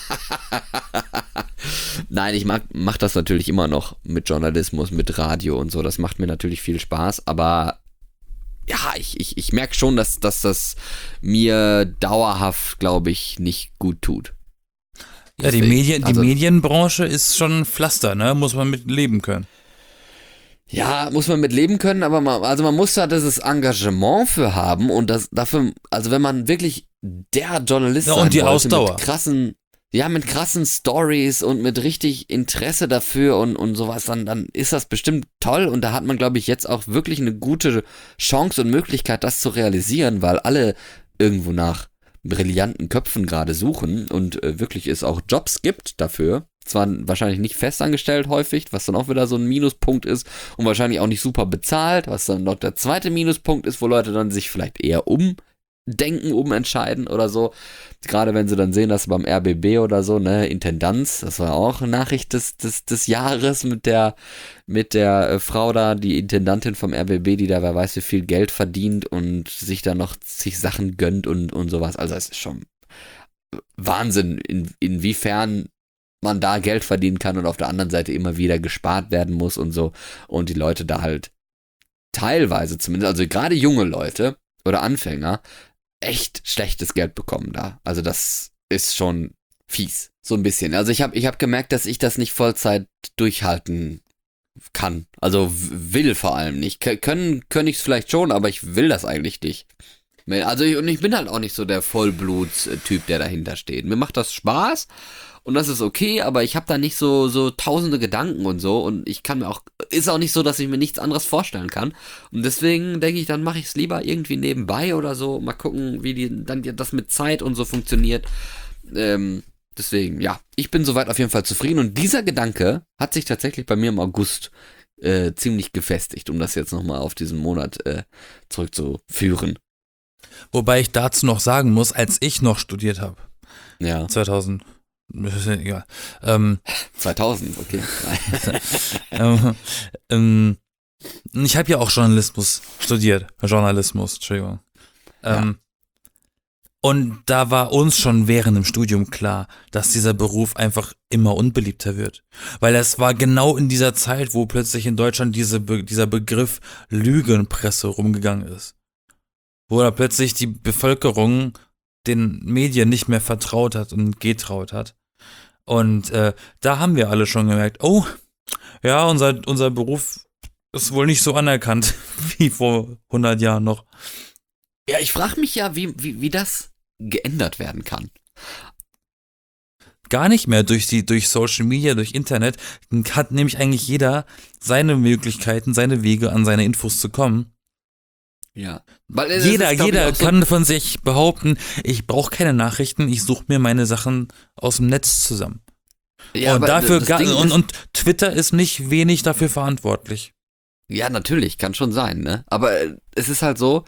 Speaker 1: Nein ich mag, mach das natürlich immer noch mit Journalismus, mit Radio und so. Das macht mir natürlich viel Spaß, aber ja, ich, ich, ich merke schon, dass, dass das mir dauerhaft, glaube ich, nicht gut tut.
Speaker 2: Ja, die,
Speaker 1: Deswegen,
Speaker 2: Medien, die
Speaker 1: also-
Speaker 2: Medienbranche ist schon ein Pflaster, ne? Muss man mit leben können.
Speaker 1: Ja, muss man mit leben können, aber man, also man muss da dieses Engagement für haben und das dafür, also wenn man wirklich der Journalist
Speaker 2: Ja,
Speaker 1: sein
Speaker 2: und die
Speaker 1: wollte,
Speaker 2: Ausdauer.
Speaker 1: mit krassen, ja, mit krassen Stories und mit richtig Interesse dafür und, und sowas, dann, dann ist das bestimmt toll und da hat man, glaube ich, jetzt auch wirklich eine gute Chance und Möglichkeit, das zu realisieren, weil alle irgendwo nach brillanten Köpfen gerade suchen und äh, wirklich es auch Jobs gibt dafür. Zwar wahrscheinlich nicht festangestellt häufig, was dann auch wieder so ein Minuspunkt ist und wahrscheinlich auch nicht super bezahlt, was dann noch der zweite Minuspunkt ist, wo Leute dann sich vielleicht eher umdenken, umentscheiden oder so. Gerade wenn sie dann sehen, dass beim R B B oder so, ne, Intendanz, das war auch eine Nachricht des, des, des Jahres mit der, mit der äh, Frau da, die Intendantin vom R B B, die da wer weiß wie viel Geld verdient und sich da noch sich Sachen gönnt und, und sowas. Also es ist schon Wahnsinn, in, inwiefern man da Geld verdienen kann und auf der anderen Seite immer wieder gespart werden muss und so und die Leute da halt teilweise zumindest, also gerade junge Leute oder Anfänger, echt schlechtes Geld bekommen da. Also das ist schon fies, so ein bisschen. Also ich habe ich hab gemerkt, dass ich das nicht Vollzeit durchhalten kann. Also w- will vor allem nicht. K- können können ich es vielleicht schon, aber ich will das eigentlich nicht. Also ich, und ich bin halt auch nicht so der Vollbluts-Typ, der dahinter steht. Mir macht das Spaß und das ist okay, aber ich habe da nicht so so tausende Gedanken und so und ich kann mir auch, ist auch nicht so, dass ich mir nichts anderes vorstellen kann und deswegen denke ich, dann mache ich es lieber irgendwie nebenbei oder so, mal gucken, wie die dann das mit Zeit und so funktioniert. Ähm, deswegen, ja, ich bin soweit auf jeden Fall zufrieden und dieser Gedanke hat sich tatsächlich bei mir im August äh, ziemlich gefestigt, um das jetzt nochmal auf diesen Monat äh, zurückzuführen.
Speaker 2: Wobei ich dazu noch sagen muss, als ich noch studiert habe,
Speaker 1: Ja,
Speaker 2: zweitausend, ist ja egal, ähm,
Speaker 1: zweitausend, okay.
Speaker 2: ähm, ähm, ich habe ja auch Journalismus studiert, Journalismus, Entschuldigung. Ähm, Und da war uns schon während dem Studium klar, dass dieser Beruf einfach immer unbeliebter wird. Weil es war genau in dieser Zeit, wo plötzlich in Deutschland diese Be- dieser Begriff Lügenpresse rumgegangen ist. Wo da plötzlich die Bevölkerung den Medien nicht mehr vertraut hat und getraut hat. Und äh, da haben wir alle schon gemerkt, oh, ja, unser, unser Beruf ist wohl nicht so anerkannt wie vor hundert Jahren noch.
Speaker 1: Ja, ich frage mich ja, wie, wie, wie das geändert werden kann.
Speaker 2: Gar nicht mehr durch die, durch Social Media, durch Internet, hat nämlich eigentlich jeder seine Möglichkeiten, seine Wege, an seine Infos zu kommen.
Speaker 1: Ja. Weil es
Speaker 2: Jeder,
Speaker 1: ist, glaub ich,
Speaker 2: jeder
Speaker 1: auch so-
Speaker 2: kann von sich behaupten, ich brauche keine Nachrichten, ich suche mir meine Sachen aus dem Netz zusammen.
Speaker 1: Ja,
Speaker 2: und
Speaker 1: aber
Speaker 2: dafür
Speaker 1: das
Speaker 2: ga-
Speaker 1: Ding
Speaker 2: und,
Speaker 1: ist-
Speaker 2: und Twitter ist nicht wenig dafür verantwortlich.
Speaker 1: Ja, natürlich, kann schon sein, ne? Aber äh, es ist halt so,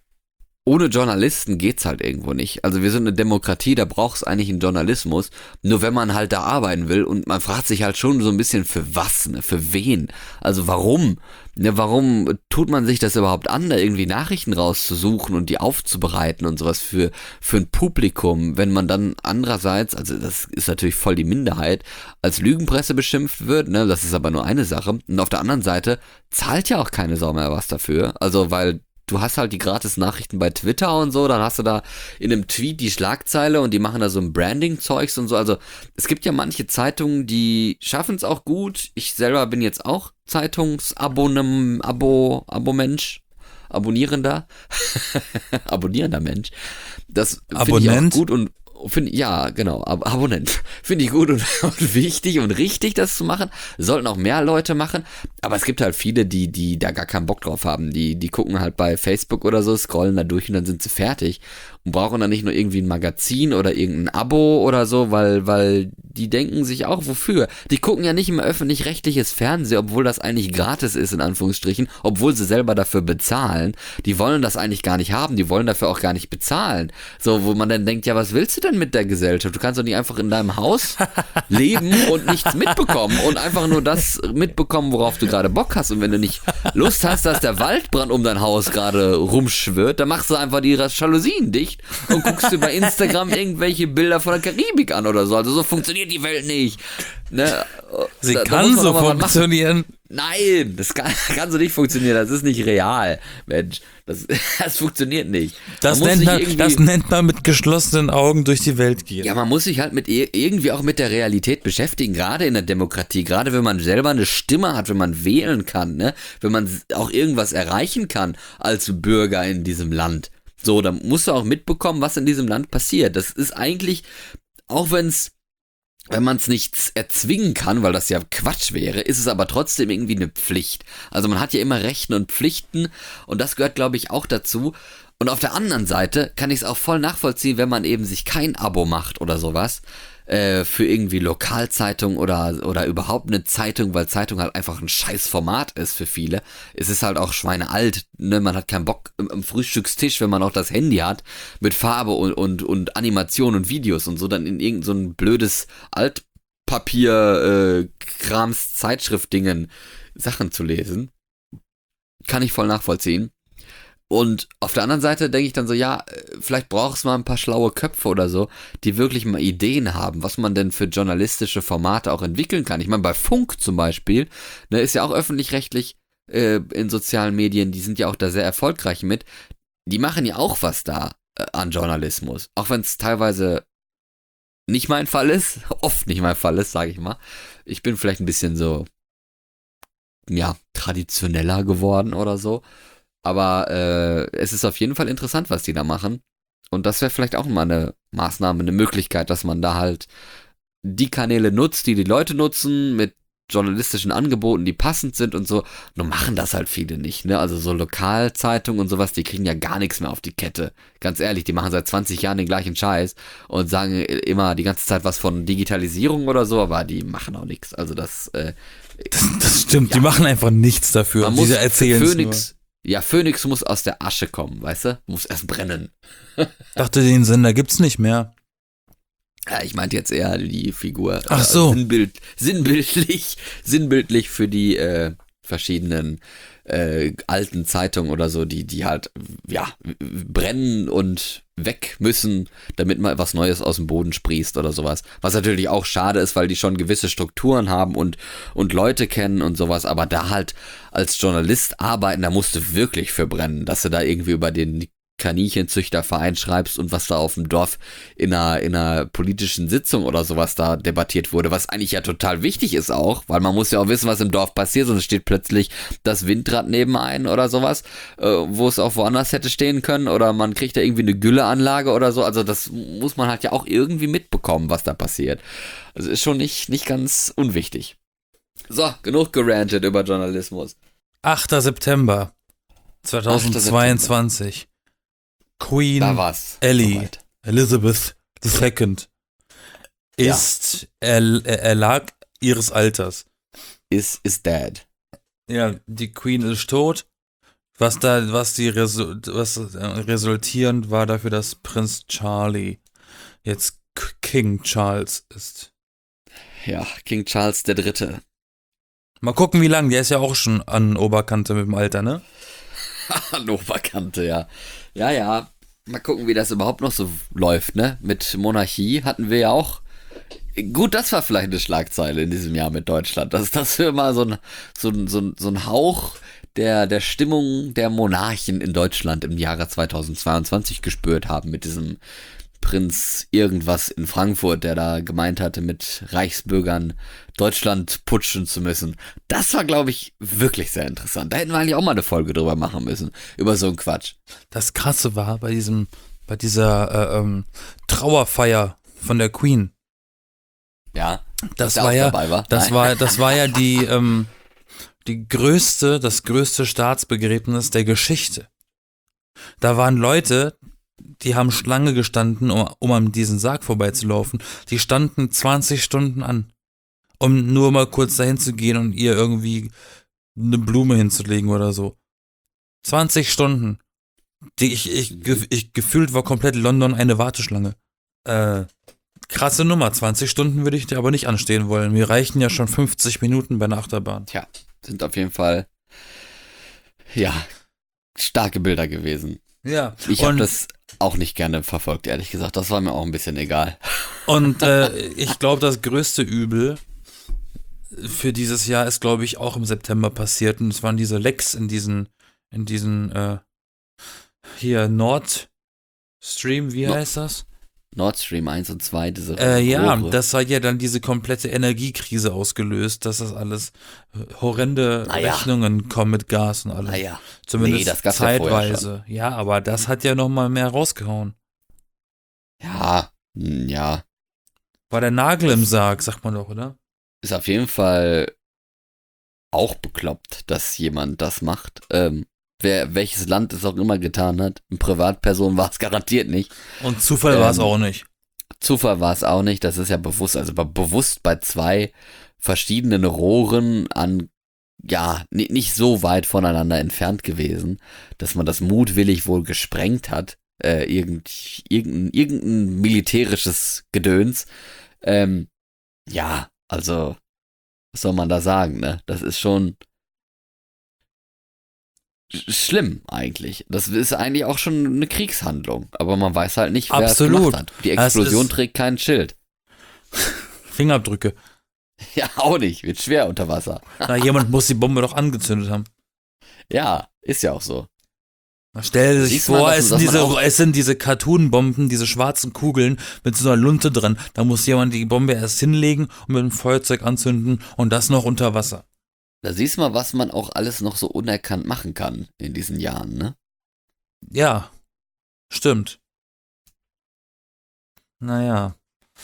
Speaker 1: ohne Journalisten geht's halt irgendwo nicht. Also wir sind eine Demokratie, da braucht's eigentlich einen Journalismus. Nur wenn man halt da arbeiten will und man fragt sich halt schon so ein bisschen für was, ne? Für wen? Also warum? Ne, warum tut man sich das überhaupt an, da irgendwie Nachrichten rauszusuchen und die aufzubereiten und sowas für, für ein Publikum, wenn man dann andererseits, also das ist natürlich voll die Minderheit, als Lügenpresse beschimpft wird, ne? Das ist aber nur eine Sache. Und auf der anderen Seite zahlt ja auch keine Sau mehr was dafür. Also weil du hast halt die gratis Nachrichten bei Twitter und so, dann hast du da in einem Tweet die Schlagzeile und die machen da so ein Branding-Zeugs und so. Also es gibt ja manche Zeitungen, die schaffen es auch gut. Ich selber bin jetzt auch Zeitungsabonnem, Abo, Abo-Mensch, Abonnierender, abonnierender Mensch. Das finde ich auch
Speaker 2: Abonnent?
Speaker 1: gut und finde ja, genau, Ab Abonnent. Finde ich gut und, und wichtig und richtig, das zu machen. Sollten auch mehr Leute machen. Aber es gibt halt viele, die, die da gar keinen Bock drauf haben. Die, die gucken halt bei Facebook oder so, scrollen da durch und dann sind sie fertig. Und brauchen dann nicht nur irgendwie ein Magazin oder irgendein Abo oder so, weil, weil die denken sich auch, wofür? Die gucken ja nicht immer öffentlich-rechtliches Fernsehen, obwohl das eigentlich gratis ist, in Anführungsstrichen, obwohl sie selber dafür bezahlen. Die wollen das eigentlich gar nicht haben, die wollen dafür auch gar nicht bezahlen. So, wo man dann denkt, ja, was willst du denn mit der Gesellschaft? Du kannst doch nicht einfach in deinem Haus leben und nichts mitbekommen und einfach nur das mitbekommen, worauf du gerade Bock hast. Und wenn du nicht Lust hast, dass der Waldbrand um dein Haus gerade rumschwirrt, dann machst du einfach die Jalousien dicht und guckst dir bei Instagram irgendwelche Bilder von der Karibik an oder so. Also so funktioniert die Welt nicht. Ne?
Speaker 2: Sie
Speaker 1: Da- da
Speaker 2: kann
Speaker 1: muss man
Speaker 2: so
Speaker 1: auch mal was machen.
Speaker 2: funktionieren.
Speaker 1: Nein, das kann, kann so nicht funktionieren. Das ist nicht real, Mensch. Das, das funktioniert nicht.
Speaker 2: Das
Speaker 1: muss
Speaker 2: nennt,
Speaker 1: sich
Speaker 2: man,
Speaker 1: irgendwie-
Speaker 2: das nennt man mit geschlossenen Augen durch die Welt gehen.
Speaker 1: Ja, man muss sich halt mit ir- irgendwie auch mit der Realität beschäftigen, gerade in der Demokratie, gerade wenn man selber eine Stimme hat, wenn man wählen kann, ne? Wenn man s- auch irgendwas erreichen kann als Bürger in diesem Land. So, dann musst du auch mitbekommen, was in diesem Land passiert. Das ist eigentlich, auch wenn's wenn man es nicht erzwingen kann, weil das ja Quatsch wäre, ist es aber trotzdem irgendwie eine Pflicht. Also man hat ja immer Rechte und Pflichten und das gehört, glaube ich, auch dazu. Und auf der anderen Seite kann ich es auch voll nachvollziehen, wenn man eben sich kein Abo macht oder sowas, äh, für irgendwie Lokalzeitung oder, oder überhaupt eine Zeitung, weil Zeitung halt einfach ein scheiß Format ist für viele. Es ist halt auch schweinealt, ne? Man hat keinen Bock im, im Frühstückstisch, wenn man auch das Handy hat, mit Farbe und, und, und Animation und Videos und so, dann in irgend so ein blödes Altpapier, äh, Krams, Zeitschriftdingen Sachen zu lesen. Kann ich voll nachvollziehen. Und auf der anderen Seite denke ich dann so, ja, äh, vielleicht braucht es mal ein paar schlaue Köpfe oder so, die wirklich mal Ideen haben, was man denn für journalistische Formate auch entwickeln kann. Ich meine, bei Funk zum Beispiel, ne, ist ja auch öffentlich-rechtlich äh, in sozialen Medien, die sind ja auch da sehr erfolgreich mit. Die machen ja auch was da äh, an Journalismus. Auch wenn es teilweise nicht mein Fall ist, oft nicht mein Fall ist, sage ich mal. Ich bin vielleicht ein bisschen so, ja, traditioneller geworden oder so. Aber äh, es ist auf jeden Fall interessant, was die da machen. Und das wäre vielleicht auch mal eine Maßnahme, eine Möglichkeit, dass man da halt die Kanäle nutzt, die die Leute nutzen, mit journalistischen Angeboten, die passend sind und so. Nur machen das halt viele nicht, ne? Also so Lokalzeitungen und sowas, die kriegen ja gar nichts mehr auf die Kette. Ganz ehrlich, die machen seit zwanzig Jahren den gleichen Scheiß und sagen immer die ganze Zeit was von Digitalisierung oder so, aber die machen auch nichts. Also das, äh,
Speaker 2: Das, das stimmt,
Speaker 1: Ja.
Speaker 2: die machen einfach nichts dafür.
Speaker 1: man muss
Speaker 2: Diese erzählen es nur.
Speaker 1: Phoenix, ja, Phoenix muss aus der Asche kommen, weißt du? Muss erst brennen.
Speaker 2: Dachte, den Sender gibt's nicht mehr.
Speaker 1: Ja, ich meinte jetzt eher die Figur.
Speaker 2: Ach
Speaker 1: äh,
Speaker 2: so.
Speaker 1: Sinnbild, sinnbildlich, sinnbildlich für die, äh, verschiedenen äh, alten Zeitungen oder so, die, die halt, ja, brennen und weg müssen, damit mal was Neues aus dem Boden sprießt oder sowas. Was natürlich auch schade ist, weil die schon gewisse Strukturen haben und, und Leute kennen und sowas, aber da halt als Journalist arbeiten, da musst du wirklich für brennen, dass du da irgendwie über den Kaninchenzüchterverein schreibst und was da auf dem Dorf in einer, in einer politischen Sitzung oder sowas da debattiert wurde, was eigentlich ja total wichtig ist auch, weil man muss ja auch wissen, was im Dorf passiert, sonst steht plötzlich das Windrad nebenein oder sowas, äh, wo es auch woanders hätte stehen können, oder man kriegt da irgendwie eine Gülleanlage oder so, also das muss man halt ja auch irgendwie mitbekommen, was da passiert. Also ist schon nicht, nicht ganz unwichtig. So, genug gerantet über Journalismus.
Speaker 2: achter September zweitausendzweiundzwanzig. Queen
Speaker 1: Da war's.
Speaker 2: Ellie,
Speaker 1: Soweit.
Speaker 2: Elizabeth the Second, ist er, erlag ihres Alters.
Speaker 1: Is, is dead.
Speaker 2: Ja, die Queen ist tot. Was da, was die Resu was äh, resultierend war dafür, dass Prinz Charlie jetzt K King Charles ist.
Speaker 1: Ja, King Charles der Dritte.
Speaker 2: Mal gucken, wie lang. Der ist ja auch schon an Oberkante mit dem Alter, ne?
Speaker 1: An Oberkante, ja. Ja, ja. Mal gucken, wie das überhaupt noch so läuft, ne? Mit Monarchie hatten wir ja auch. Gut, das war vielleicht eine Schlagzeile in diesem Jahr mit Deutschland. Dass, dass wir mal so ein, so ein, so ein, so ein Hauch der, der Stimmung der Monarchen in Deutschland im Jahre zweitausendzweiundzwanzig gespürt haben mit diesem Prinz irgendwas in Frankfurt, der da gemeint hatte, mit Reichsbürgern Deutschland putschen zu müssen. Das war, glaube ich, wirklich sehr interessant. Da hätten wir eigentlich auch mal eine Folge drüber machen müssen, über so einen Quatsch.
Speaker 2: Das Krasse war bei diesem, bei dieser äh, ähm, Trauerfeier von der Queen.
Speaker 1: Ja,
Speaker 2: Das
Speaker 1: der
Speaker 2: war
Speaker 1: auch
Speaker 2: ja,
Speaker 1: dabei war.
Speaker 2: das
Speaker 1: Nein.
Speaker 2: war, das war ja die, ähm, die größte, das größte Staatsbegräbnis der Geschichte. Da waren Leute, die haben Schlange gestanden, um, um an diesen Sarg vorbeizulaufen. Die standen zwanzig Stunden an, um nur mal kurz dahin zu gehen und ihr irgendwie eine Blume hinzulegen oder so. zwanzig Stunden. Die ich, ich, ge- ich gefühlt war komplett London eine Warteschlange. Äh, krasse Nummer. zwanzig Stunden würde ich dir aber nicht anstehen wollen. Mir reichen ja schon fünfzig Minuten bei einer Achterbahn.
Speaker 1: Tja, sind auf jeden Fall, ja, starke Bilder gewesen.
Speaker 2: Ja.
Speaker 1: Ich habe
Speaker 2: und
Speaker 1: das auch nicht gerne verfolgt, ehrlich gesagt. Das war mir auch ein bisschen egal.
Speaker 2: und äh, ich glaube, das größte Übel für dieses Jahr ist, glaube ich, auch im September passiert. Und es waren diese Lecks in diesen, in diesen, äh, hier Nord Stream, wie
Speaker 1: No-
Speaker 2: heißt das?
Speaker 1: Nord Stream eins und zwei, diese
Speaker 2: Äh, ja,
Speaker 1: Rohre.
Speaker 2: das hat ja dann diese komplette Energiekrise ausgelöst, dass das alles äh, horrende
Speaker 1: Naja.
Speaker 2: Rechnungen kommen mit Gas und alles.
Speaker 1: Naja,
Speaker 2: Zumindest
Speaker 1: nee, das gab's ja vorher
Speaker 2: zeitweise. Ja, aber das hat ja nochmal mehr rausgehauen.
Speaker 1: ja, hm, ja,
Speaker 2: War der Nagel im Sarg, sagt man doch, oder?
Speaker 1: ist auf jeden Fall auch bekloppt, dass jemand das macht. Ähm, wer, welches Land es auch immer getan hat, eine Privatperson war es garantiert nicht.
Speaker 2: Und Zufall war es
Speaker 1: Ähm,
Speaker 2: auch nicht.
Speaker 1: Zufall war es auch nicht, das ist ja bewusst, also be- bewusst bei zwei verschiedenen Rohren an, ja, ni- nicht so weit voneinander entfernt gewesen, dass man das mutwillig wohl gesprengt hat, äh, irgend, irgendein, irgendein militärisches Gedöns. Ähm, ja, also, was soll man da sagen, ne? Das ist schon sch- schlimm eigentlich. Das ist eigentlich auch schon eine Kriegshandlung, aber man weiß halt nicht, wer
Speaker 2: Absolut.
Speaker 1: es gemacht hat. Die
Speaker 2: Das
Speaker 1: Explosion
Speaker 2: ist-
Speaker 1: trägt kein Schild.
Speaker 2: Fingerabdrücke.
Speaker 1: Ja, auch nicht. Wird schwer unter Wasser.
Speaker 2: Na, jemand muss die Bombe doch angezündet haben.
Speaker 1: Ja, ist ja auch so.
Speaker 2: Na, stell dir sich
Speaker 1: Siehst du mal,
Speaker 2: vor,
Speaker 1: dass-
Speaker 2: es
Speaker 1: dass
Speaker 2: sind,
Speaker 1: man
Speaker 2: diese,
Speaker 1: auch-
Speaker 2: es sind diese Cartoon-Bomben, diese schwarzen Kugeln mit so einer Lunte dran. Da muss jemand die Bombe erst hinlegen und mit einem Feuerzeug anzünden und das noch unter Wasser.
Speaker 1: Da siehst du mal, was man auch alles noch so unerkannt machen kann in diesen Jahren, ne?
Speaker 2: Ja, stimmt. Naja.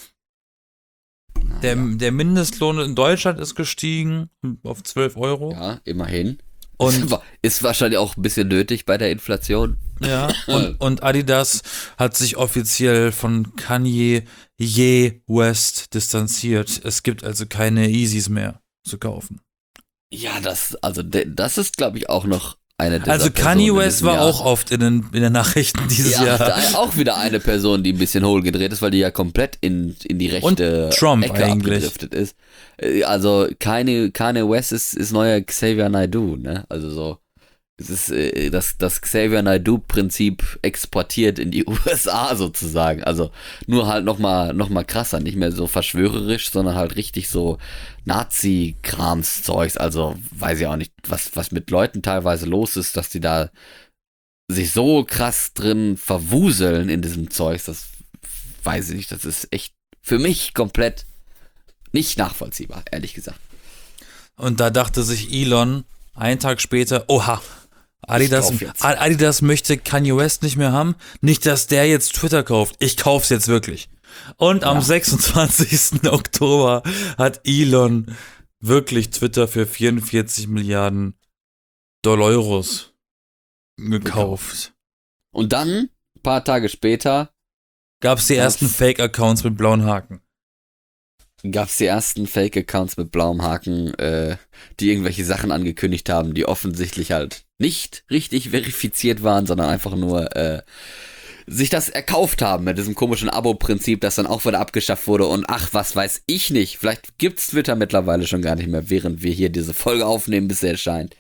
Speaker 2: Der, der Mindestlohn in Deutschland ist gestiegen auf zwölf Euro.
Speaker 1: Ja, immerhin.
Speaker 2: Und
Speaker 1: Ist wahrscheinlich auch ein bisschen nötig bei der Inflation.
Speaker 2: Ja, und, und Adidas hat sich offiziell von Kanye Ye West distanziert. Es gibt also keine Yeezys mehr zu kaufen.
Speaker 1: Ja, das, also de- das ist, glaube ich, auch noch eine dieser
Speaker 2: Also
Speaker 1: Personen
Speaker 2: Kanye
Speaker 1: in
Speaker 2: West
Speaker 1: diesem
Speaker 2: war
Speaker 1: Jahr.
Speaker 2: auch oft in den, in den Nachrichten dieses
Speaker 1: Ja,
Speaker 2: Jahr.
Speaker 1: da auch wieder eine Person, die ein bisschen hohl gedreht ist, weil die ja komplett in, in die rechte
Speaker 2: Und Trump
Speaker 1: Ecke
Speaker 2: eigentlich.
Speaker 1: abgedriftet ist. Äh, Also Kanye, Kanye West ist, ist neuer Xavier Naidoo, ne? Also so, es ist äh, das, das Xavier Naidoo-Prinzip exportiert in die U S A sozusagen. Also nur halt nochmal noch mal krasser, nicht mehr so verschwörerisch, sondern halt richtig so Nazi-Krams-Zeugs. Also weiß ich auch nicht, was, was mit Leuten teilweise los ist, dass die da sich so krass drin verwuseln in diesem Zeugs, das weiß ich nicht, das ist echt für mich komplett nicht nachvollziehbar, ehrlich gesagt.
Speaker 2: Und da dachte sich Elon einen Tag später, oha, Adidas,
Speaker 1: kauf jetzt.
Speaker 2: Adidas möchte Kanye West nicht mehr haben. Nicht, dass der jetzt Twitter kauft. Ich kauf's jetzt wirklich. Und am
Speaker 1: Ja.
Speaker 2: sechsundzwanzigsten Oktober hat Elon wirklich Twitter für vierundvierzig Milliarden Dollar gekauft.
Speaker 1: Und dann, ein paar Tage später,
Speaker 2: Gab's die
Speaker 1: Gab's-
Speaker 2: ersten Fake-Accounts mit blauen Haken.
Speaker 1: gab es die ersten Fake-Accounts mit blauem Haken, äh, die irgendwelche Sachen angekündigt haben, die offensichtlich halt nicht richtig verifiziert waren, sondern einfach nur äh, sich das erkauft haben mit diesem komischen Abo-Prinzip, das dann auch wieder abgeschafft wurde. Und ach, was weiß ich nicht, vielleicht gibt's Twitter mittlerweile schon gar nicht mehr, während wir hier diese Folge aufnehmen, bis sie erscheint.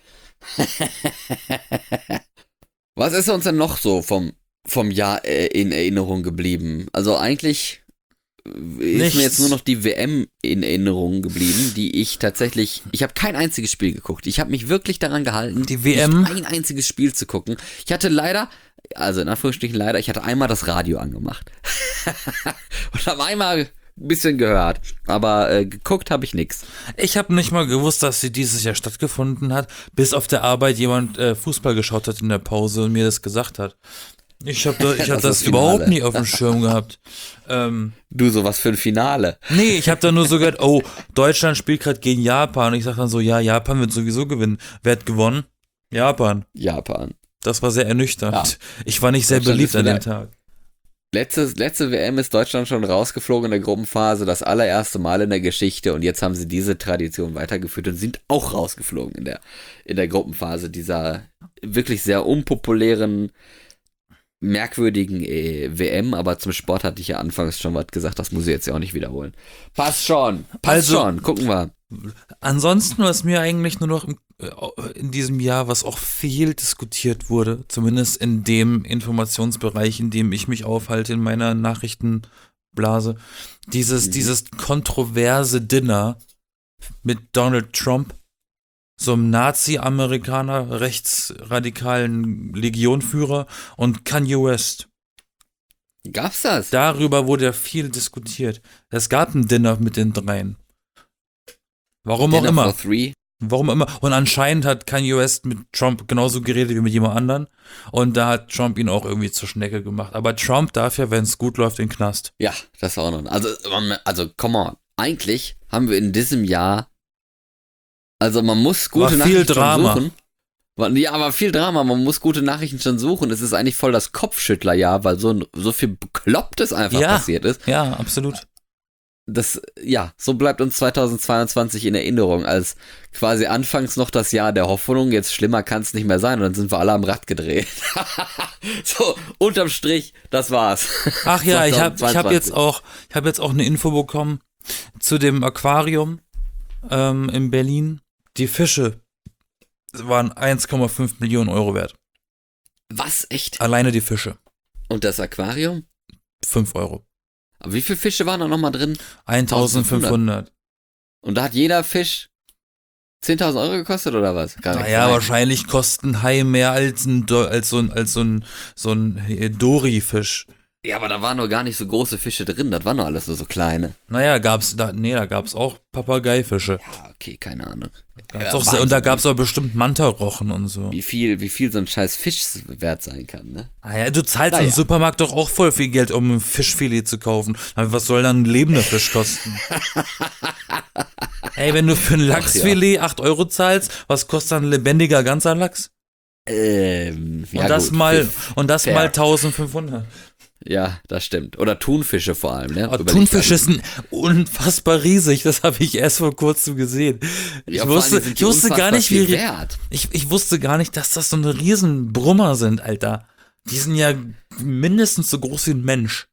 Speaker 1: Was ist uns denn noch so vom, vom Jahr äh, in Erinnerung geblieben? Also eigentlich ist
Speaker 2: Nichts.
Speaker 1: mir jetzt nur noch die W M in Erinnerung geblieben, die ich tatsächlich, ich habe kein einziges Spiel geguckt. Ich habe mich wirklich daran gehalten,
Speaker 2: Die W M?
Speaker 1: nicht ein einziges Spiel zu gucken. Ich hatte leider, also in Anführungsstrichen leider, ich hatte einmal das Radio angemacht. Und habe einmal ein bisschen gehört, aber äh, geguckt habe ich nichts.
Speaker 2: Ich habe nicht mal gewusst, dass sie dieses Jahr stattgefunden hat, bis auf der Arbeit jemand äh, Fußball geschaut hat in der Pause und mir das gesagt hat. Ich habe da, ich hab
Speaker 1: Das
Speaker 2: das
Speaker 1: ist
Speaker 2: überhaupt
Speaker 1: Finale.
Speaker 2: nie auf dem Schirm gehabt. Ähm,
Speaker 1: Du, sowas für ein Finale.
Speaker 2: nee, ich habe da nur so gehört, oh, Deutschland spielt gerade gegen Japan. Und ich sag dann so, ja, Japan wird sowieso gewinnen. Wer hat gewonnen? Japan.
Speaker 1: Japan.
Speaker 2: Das war sehr ernüchternd.
Speaker 1: Ja.
Speaker 2: Ich war nicht sehr
Speaker 1: Deutschland
Speaker 2: beliebt
Speaker 1: ist
Speaker 2: an dem
Speaker 1: vielleicht-
Speaker 2: Tag.
Speaker 1: Letzte, letzte W M ist Deutschland schon rausgeflogen in der Gruppenphase, das allererste Mal in der Geschichte, und jetzt haben sie diese Tradition weitergeführt und sind auch rausgeflogen in der, in der Gruppenphase dieser wirklich sehr unpopulären, merkwürdigen äh, W M, aber zum Sport hatte ich ja anfangs schon was gesagt, das muss ich jetzt ja auch nicht wiederholen. Passt schon, passt
Speaker 2: Also-
Speaker 1: schon, gucken wir.
Speaker 2: Ansonsten, was mir eigentlich nur noch im, äh, in diesem Jahr, was auch viel diskutiert wurde, zumindest in dem Informationsbereich, in dem ich mich aufhalte, in meiner Nachrichtenblase, dieses,
Speaker 1: Mhm.
Speaker 2: dieses kontroverse Dinner mit Donald Trump, so einem Nazi-Amerikaner, rechtsradikalen Legionführer, und Kanye West.
Speaker 1: Gab's das?
Speaker 2: Darüber wurde ja viel diskutiert. Es gab ein Dinner mit den dreien. Warum auch
Speaker 1: Dinner
Speaker 2: immer.
Speaker 1: for three.
Speaker 2: Warum immer. Und anscheinend hat Kanye West mit Trump genauso geredet wie mit jemand anderen. Und da hat Trump ihn auch irgendwie zur Schnecke gemacht. Aber Trump darf ja, wenn es gut läuft, in den Knast.
Speaker 1: Ja, das war auch noch. Also, man- also, come on. Eigentlich haben wir in diesem Jahr, also man muss gute
Speaker 2: War viel
Speaker 1: Nachrichten
Speaker 2: Drama.
Speaker 1: schon suchen. War- Ja, aber viel Drama. Man muss gute Nachrichten schon suchen. Es ist eigentlich voll das Kopfschüttlerjahr, weil so, ein, so viel Beklopptes einfach
Speaker 2: Ja.
Speaker 1: passiert ist.
Speaker 2: Ja, absolut.
Speaker 1: Das, ja, so bleibt uns zweitausendzweiundzwanzig in Erinnerung, als quasi anfangs noch das Jahr der Hoffnung. Jetzt schlimmer kann es nicht mehr sein, und dann sind wir alle am Rad gedreht. So, unterm Strich, das war's.
Speaker 2: Ach ja, ich habe ich hab
Speaker 1: zweitausendzweiundzwanzig.
Speaker 2: jetzt auch ich habe jetzt auch eine Info bekommen zu dem Aquarium ähm, in Berlin. Die Fische waren eins Komma fünf Millionen Euro wert.
Speaker 1: Was? Echt?
Speaker 2: Alleine die Fische.
Speaker 1: Und das Aquarium?
Speaker 2: fünf Euro.
Speaker 1: Aber wie viele Fische waren da nochmal drin?
Speaker 2: eintausendfünfhundert.
Speaker 1: Und da hat jeder Fisch zehntausend Euro gekostet oder was? Gar nicht
Speaker 2: Naja,
Speaker 1: sein.
Speaker 2: wahrscheinlich kosten Hai mehr als, ein, Do- als so ein, als so ein, so ein Dori-Fisch.
Speaker 1: Ja, aber da waren nur gar nicht so große Fische drin. Das waren nur alles nur so kleine.
Speaker 2: Naja, gab's da, nee, da gab's auch Papageifische.
Speaker 1: Ja, okay, keine Ahnung.
Speaker 2: Gab's
Speaker 1: Ja,
Speaker 2: auch sehr, und da gab's auch bestimmt Mantarochen und so.
Speaker 1: Wie viel, wie viel so ein scheiß Fisch wert sein kann, ne?
Speaker 2: Naja, du zahlst
Speaker 1: Naja.
Speaker 2: im Supermarkt doch auch voll viel Geld, um ein Fischfilet zu kaufen. Aber was soll dann ein lebender Fisch kosten? Ey, wenn du für ein Lachsfilet acht Euro zahlst, was kostet dann ein lebendiger ganzer Lachs?
Speaker 1: Ähm,
Speaker 2: Und
Speaker 1: ja
Speaker 2: das
Speaker 1: gut.
Speaker 2: mal,
Speaker 1: Fair.
Speaker 2: und das
Speaker 1: Fair.
Speaker 2: mal eintausendfünfhundert.
Speaker 1: Ja, das stimmt. Oder Thunfische vor allem, ne?
Speaker 2: Oh, Thunfische sind unfassbar riesig, das habe ich erst vor kurzem gesehen. Ich
Speaker 1: Ja,
Speaker 2: wusste,
Speaker 1: sind
Speaker 2: ich wusste gar nicht, wie
Speaker 1: wert.
Speaker 2: Ich, ich wusste gar nicht, dass das so eine riesen Brummer sind, Alter. Die sind ja mindestens so groß wie ein Mensch.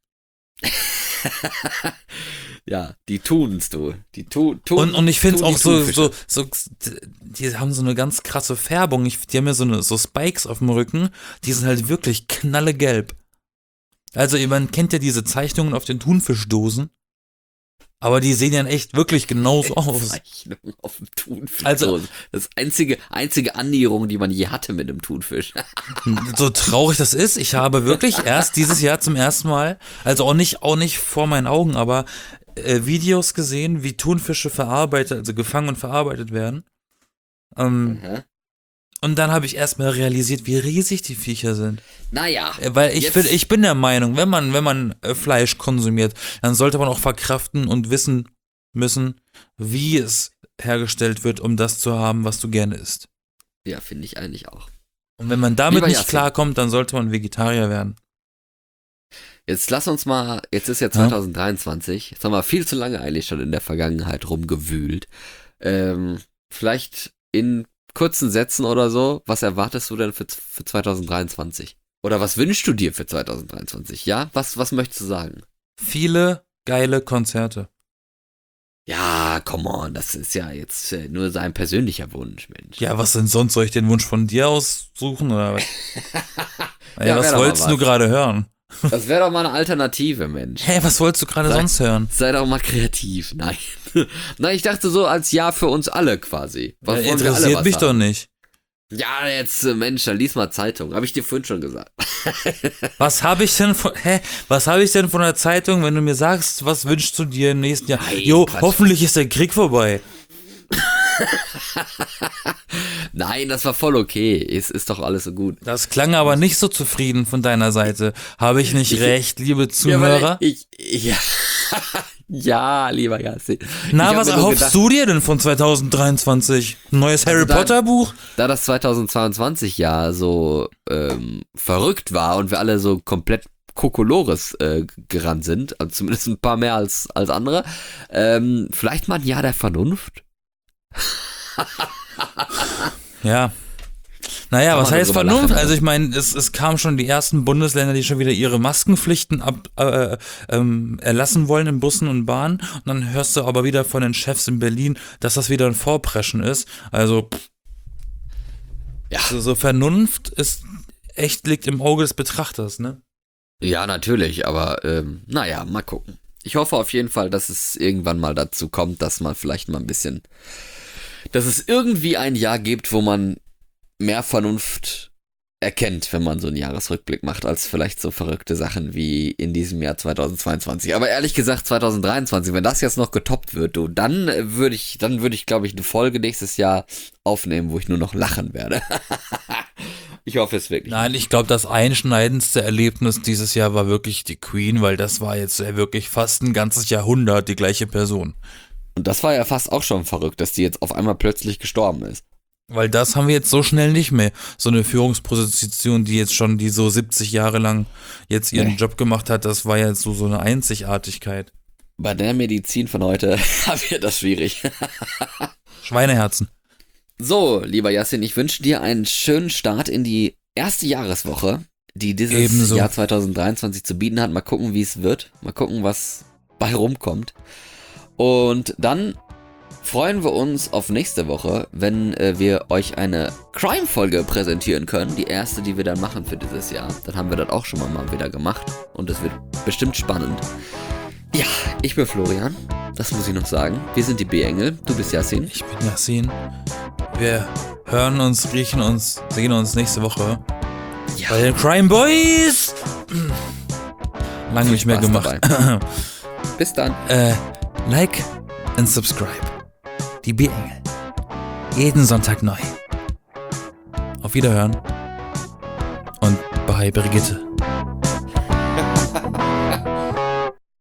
Speaker 1: Ja, die tun's, du. Die tu, tun,
Speaker 2: und, und ich finde es auch so,
Speaker 1: Thunfische.
Speaker 2: so, so, die haben so eine ganz krasse Färbung. Ich, die haben ja so, eine, so Spikes auf dem Rücken, die sind halt wirklich knallegelb. Also, man kennt ja diese Zeichnungen auf den Thunfischdosen, aber die sehen ja echt wirklich genauso aus.
Speaker 1: Zeichnung auf dem Thunfisch.
Speaker 2: Also,
Speaker 1: das einzige, einzige Annäherung, die man je hatte mit einem Thunfisch.
Speaker 2: So traurig das ist, ich habe wirklich erst dieses Jahr zum ersten Mal, also auch nicht, auch nicht vor meinen Augen, aber äh, Videos gesehen, wie Thunfische verarbeitet, also gefangen und verarbeitet werden. Ähm,
Speaker 1: Mhm.
Speaker 2: Und dann habe ich erstmal realisiert, wie riesig die Viecher sind.
Speaker 1: Naja.
Speaker 2: Weil ich,
Speaker 1: jetzt-
Speaker 2: find, ich bin der Meinung, wenn man, wenn man äh, Fleisch konsumiert, dann sollte man auch verkraften und wissen müssen, wie es hergestellt wird, um das zu haben, was du gerne isst.
Speaker 1: Ja, finde ich eigentlich auch.
Speaker 2: Und wenn man damit
Speaker 1: Lieber
Speaker 2: nicht
Speaker 1: Yassin.
Speaker 2: klarkommt, dann sollte man Vegetarier werden.
Speaker 1: Jetzt lass uns mal, jetzt ist ja zwanzig dreiundzwanzig, jetzt haben wir viel zu lange eigentlich schon in der Vergangenheit rumgewühlt. Ähm, vielleicht in kurzen Sätzen oder so, was erwartest du denn für, für zwanzig dreiundzwanzig? Oder was wünschst du dir für zwanzig dreiundzwanzig? Ja, was, was möchtest du sagen?
Speaker 2: Viele geile Konzerte.
Speaker 1: Ja, come on, das ist ja jetzt äh, nur sein persönlicher Wunsch, Mensch.
Speaker 2: Ja, was denn sonst? Soll ich den Wunsch von dir aussuchen? Oder was? Ja,
Speaker 1: Ja,
Speaker 2: was
Speaker 1: wär doch mal
Speaker 2: wolltest du
Speaker 1: was.
Speaker 2: gerade hören?
Speaker 1: Das wäre doch mal eine Alternative, Mensch.
Speaker 2: Hey, was wolltest du gerade
Speaker 1: Sag-
Speaker 2: sonst hören?
Speaker 1: Sei doch mal kreativ. Nein. Nein, ich dachte so als Jahr für uns alle quasi. Was
Speaker 2: Ja,
Speaker 1: wollen wir alle
Speaker 2: interessiert
Speaker 1: was
Speaker 2: mich
Speaker 1: haben?
Speaker 2: doch nicht.
Speaker 1: Ja, jetzt, äh, Mensch, dann lies mal Zeitung. Habe ich dir vorhin schon gesagt.
Speaker 2: Was habe ich denn von, hä, was habe ich denn von der Zeitung, wenn du mir sagst, was wünschst du dir im nächsten Jahr?
Speaker 1: Nein,
Speaker 2: Jo,
Speaker 1: Quatsch.
Speaker 2: hoffentlich ist der Krieg vorbei.
Speaker 1: Nein, das war voll okay. Ist, ist doch alles so gut.
Speaker 2: Das klang aber nicht so zufrieden von deiner Seite. Habe ich nicht
Speaker 1: Ich-
Speaker 2: recht, liebe
Speaker 1: Ja,
Speaker 2: Zuhörer?
Speaker 1: weil ich, ich, ja. Ja, lieber Yassin.
Speaker 2: Na,
Speaker 1: Ich hab
Speaker 2: was
Speaker 1: mir nur
Speaker 2: erhoffst
Speaker 1: gedacht,
Speaker 2: du dir denn von zwanzig dreiundzwanzig? Ein neues Harry
Speaker 1: da-
Speaker 2: Potter Buch?
Speaker 1: Da das zwanzig zweiundzwanzig ja so ähm, verrückt war und wir alle so komplett Kokolores äh, gerannt sind, also zumindest ein paar mehr als, als andere, ähm, vielleicht mal ein Jahr der Vernunft?
Speaker 2: Ja. Naja,
Speaker 1: Kann
Speaker 2: was
Speaker 1: man
Speaker 2: heißt
Speaker 1: drüber
Speaker 2: Vernunft?
Speaker 1: lachen,
Speaker 2: Also ich meine, es, es kamen schon die ersten Bundesländer, die schon wieder ihre Maskenpflichten ab, äh, ähm, erlassen wollen in Bussen und Bahnen. Und dann hörst du aber wieder von den Chefs in Berlin, dass das wieder ein Vorpreschen ist. Also pff,
Speaker 1: Ja.
Speaker 2: so, so Vernunft ist echt liegt im Auge des Betrachters, ne?
Speaker 1: Ja, natürlich, aber ähm, naja, mal gucken. Ich hoffe auf jeden Fall, dass es irgendwann mal dazu kommt, dass man vielleicht mal ein bisschen, dass es irgendwie ein Jahr gibt, wo man mehr Vernunft erkennt, wenn man so einen Jahresrückblick macht, als vielleicht so verrückte Sachen wie in diesem Jahr zwanzig zweiundzwanzig. Aber ehrlich gesagt, zwanzig dreiundzwanzig, wenn das jetzt noch getoppt wird, du, dann würde ich, dann würde ich, glaube ich, eine Folge nächstes Jahr aufnehmen, wo ich nur noch lachen werde. Ich hoffe es wirklich.
Speaker 2: Nein, ich glaube, das einschneidendste Erlebnis dieses Jahr war wirklich die Queen, weil das war jetzt ja wirklich fast ein ganzes Jahrhundert die gleiche Person.
Speaker 1: Und das war ja fast auch schon verrückt, dass die jetzt auf einmal plötzlich gestorben ist.
Speaker 2: Weil das haben wir jetzt so schnell nicht mehr. So eine Führungsposition, die jetzt schon, die so siebzig Jahre lang jetzt ihren
Speaker 1: Nee.
Speaker 2: Job gemacht hat, das war jetzt so, so eine Einzigartigkeit.
Speaker 1: Bei der Medizin von heute haben wir das schwierig.
Speaker 2: Schweineherzen.
Speaker 1: So, lieber Yassin, ich wünsche dir einen schönen Start in die erste Jahreswoche, die dieses
Speaker 2: Ebenso.
Speaker 1: Jahr zwanzig dreiundzwanzig zu bieten hat. Mal gucken, wie es wird. Mal gucken, was bei rumkommt. Und dann freuen wir uns auf nächste Woche, wenn äh, wir euch eine Crime-Folge präsentieren können. Die erste, die wir dann machen für dieses Jahr. Dann haben wir das auch schon mal, mal wieder gemacht. Und es wird bestimmt spannend. Ja, ich bin Florian. Das muss ich noch sagen. Wir sind die B-Engel. Du bist Yassin.
Speaker 2: Ich bin Yassin. Wir hören uns, riechen uns, sehen uns nächste Woche
Speaker 1: Ja.
Speaker 2: bei den Crime Boys. Lange
Speaker 1: Viel
Speaker 2: nicht mehr
Speaker 1: Spaß
Speaker 2: gemacht.
Speaker 1: dabei. Bis dann.
Speaker 2: äh, like and subscribe. Die B-Engel. Jeden Sonntag neu. Auf Wiederhören. Und bei Brigitte.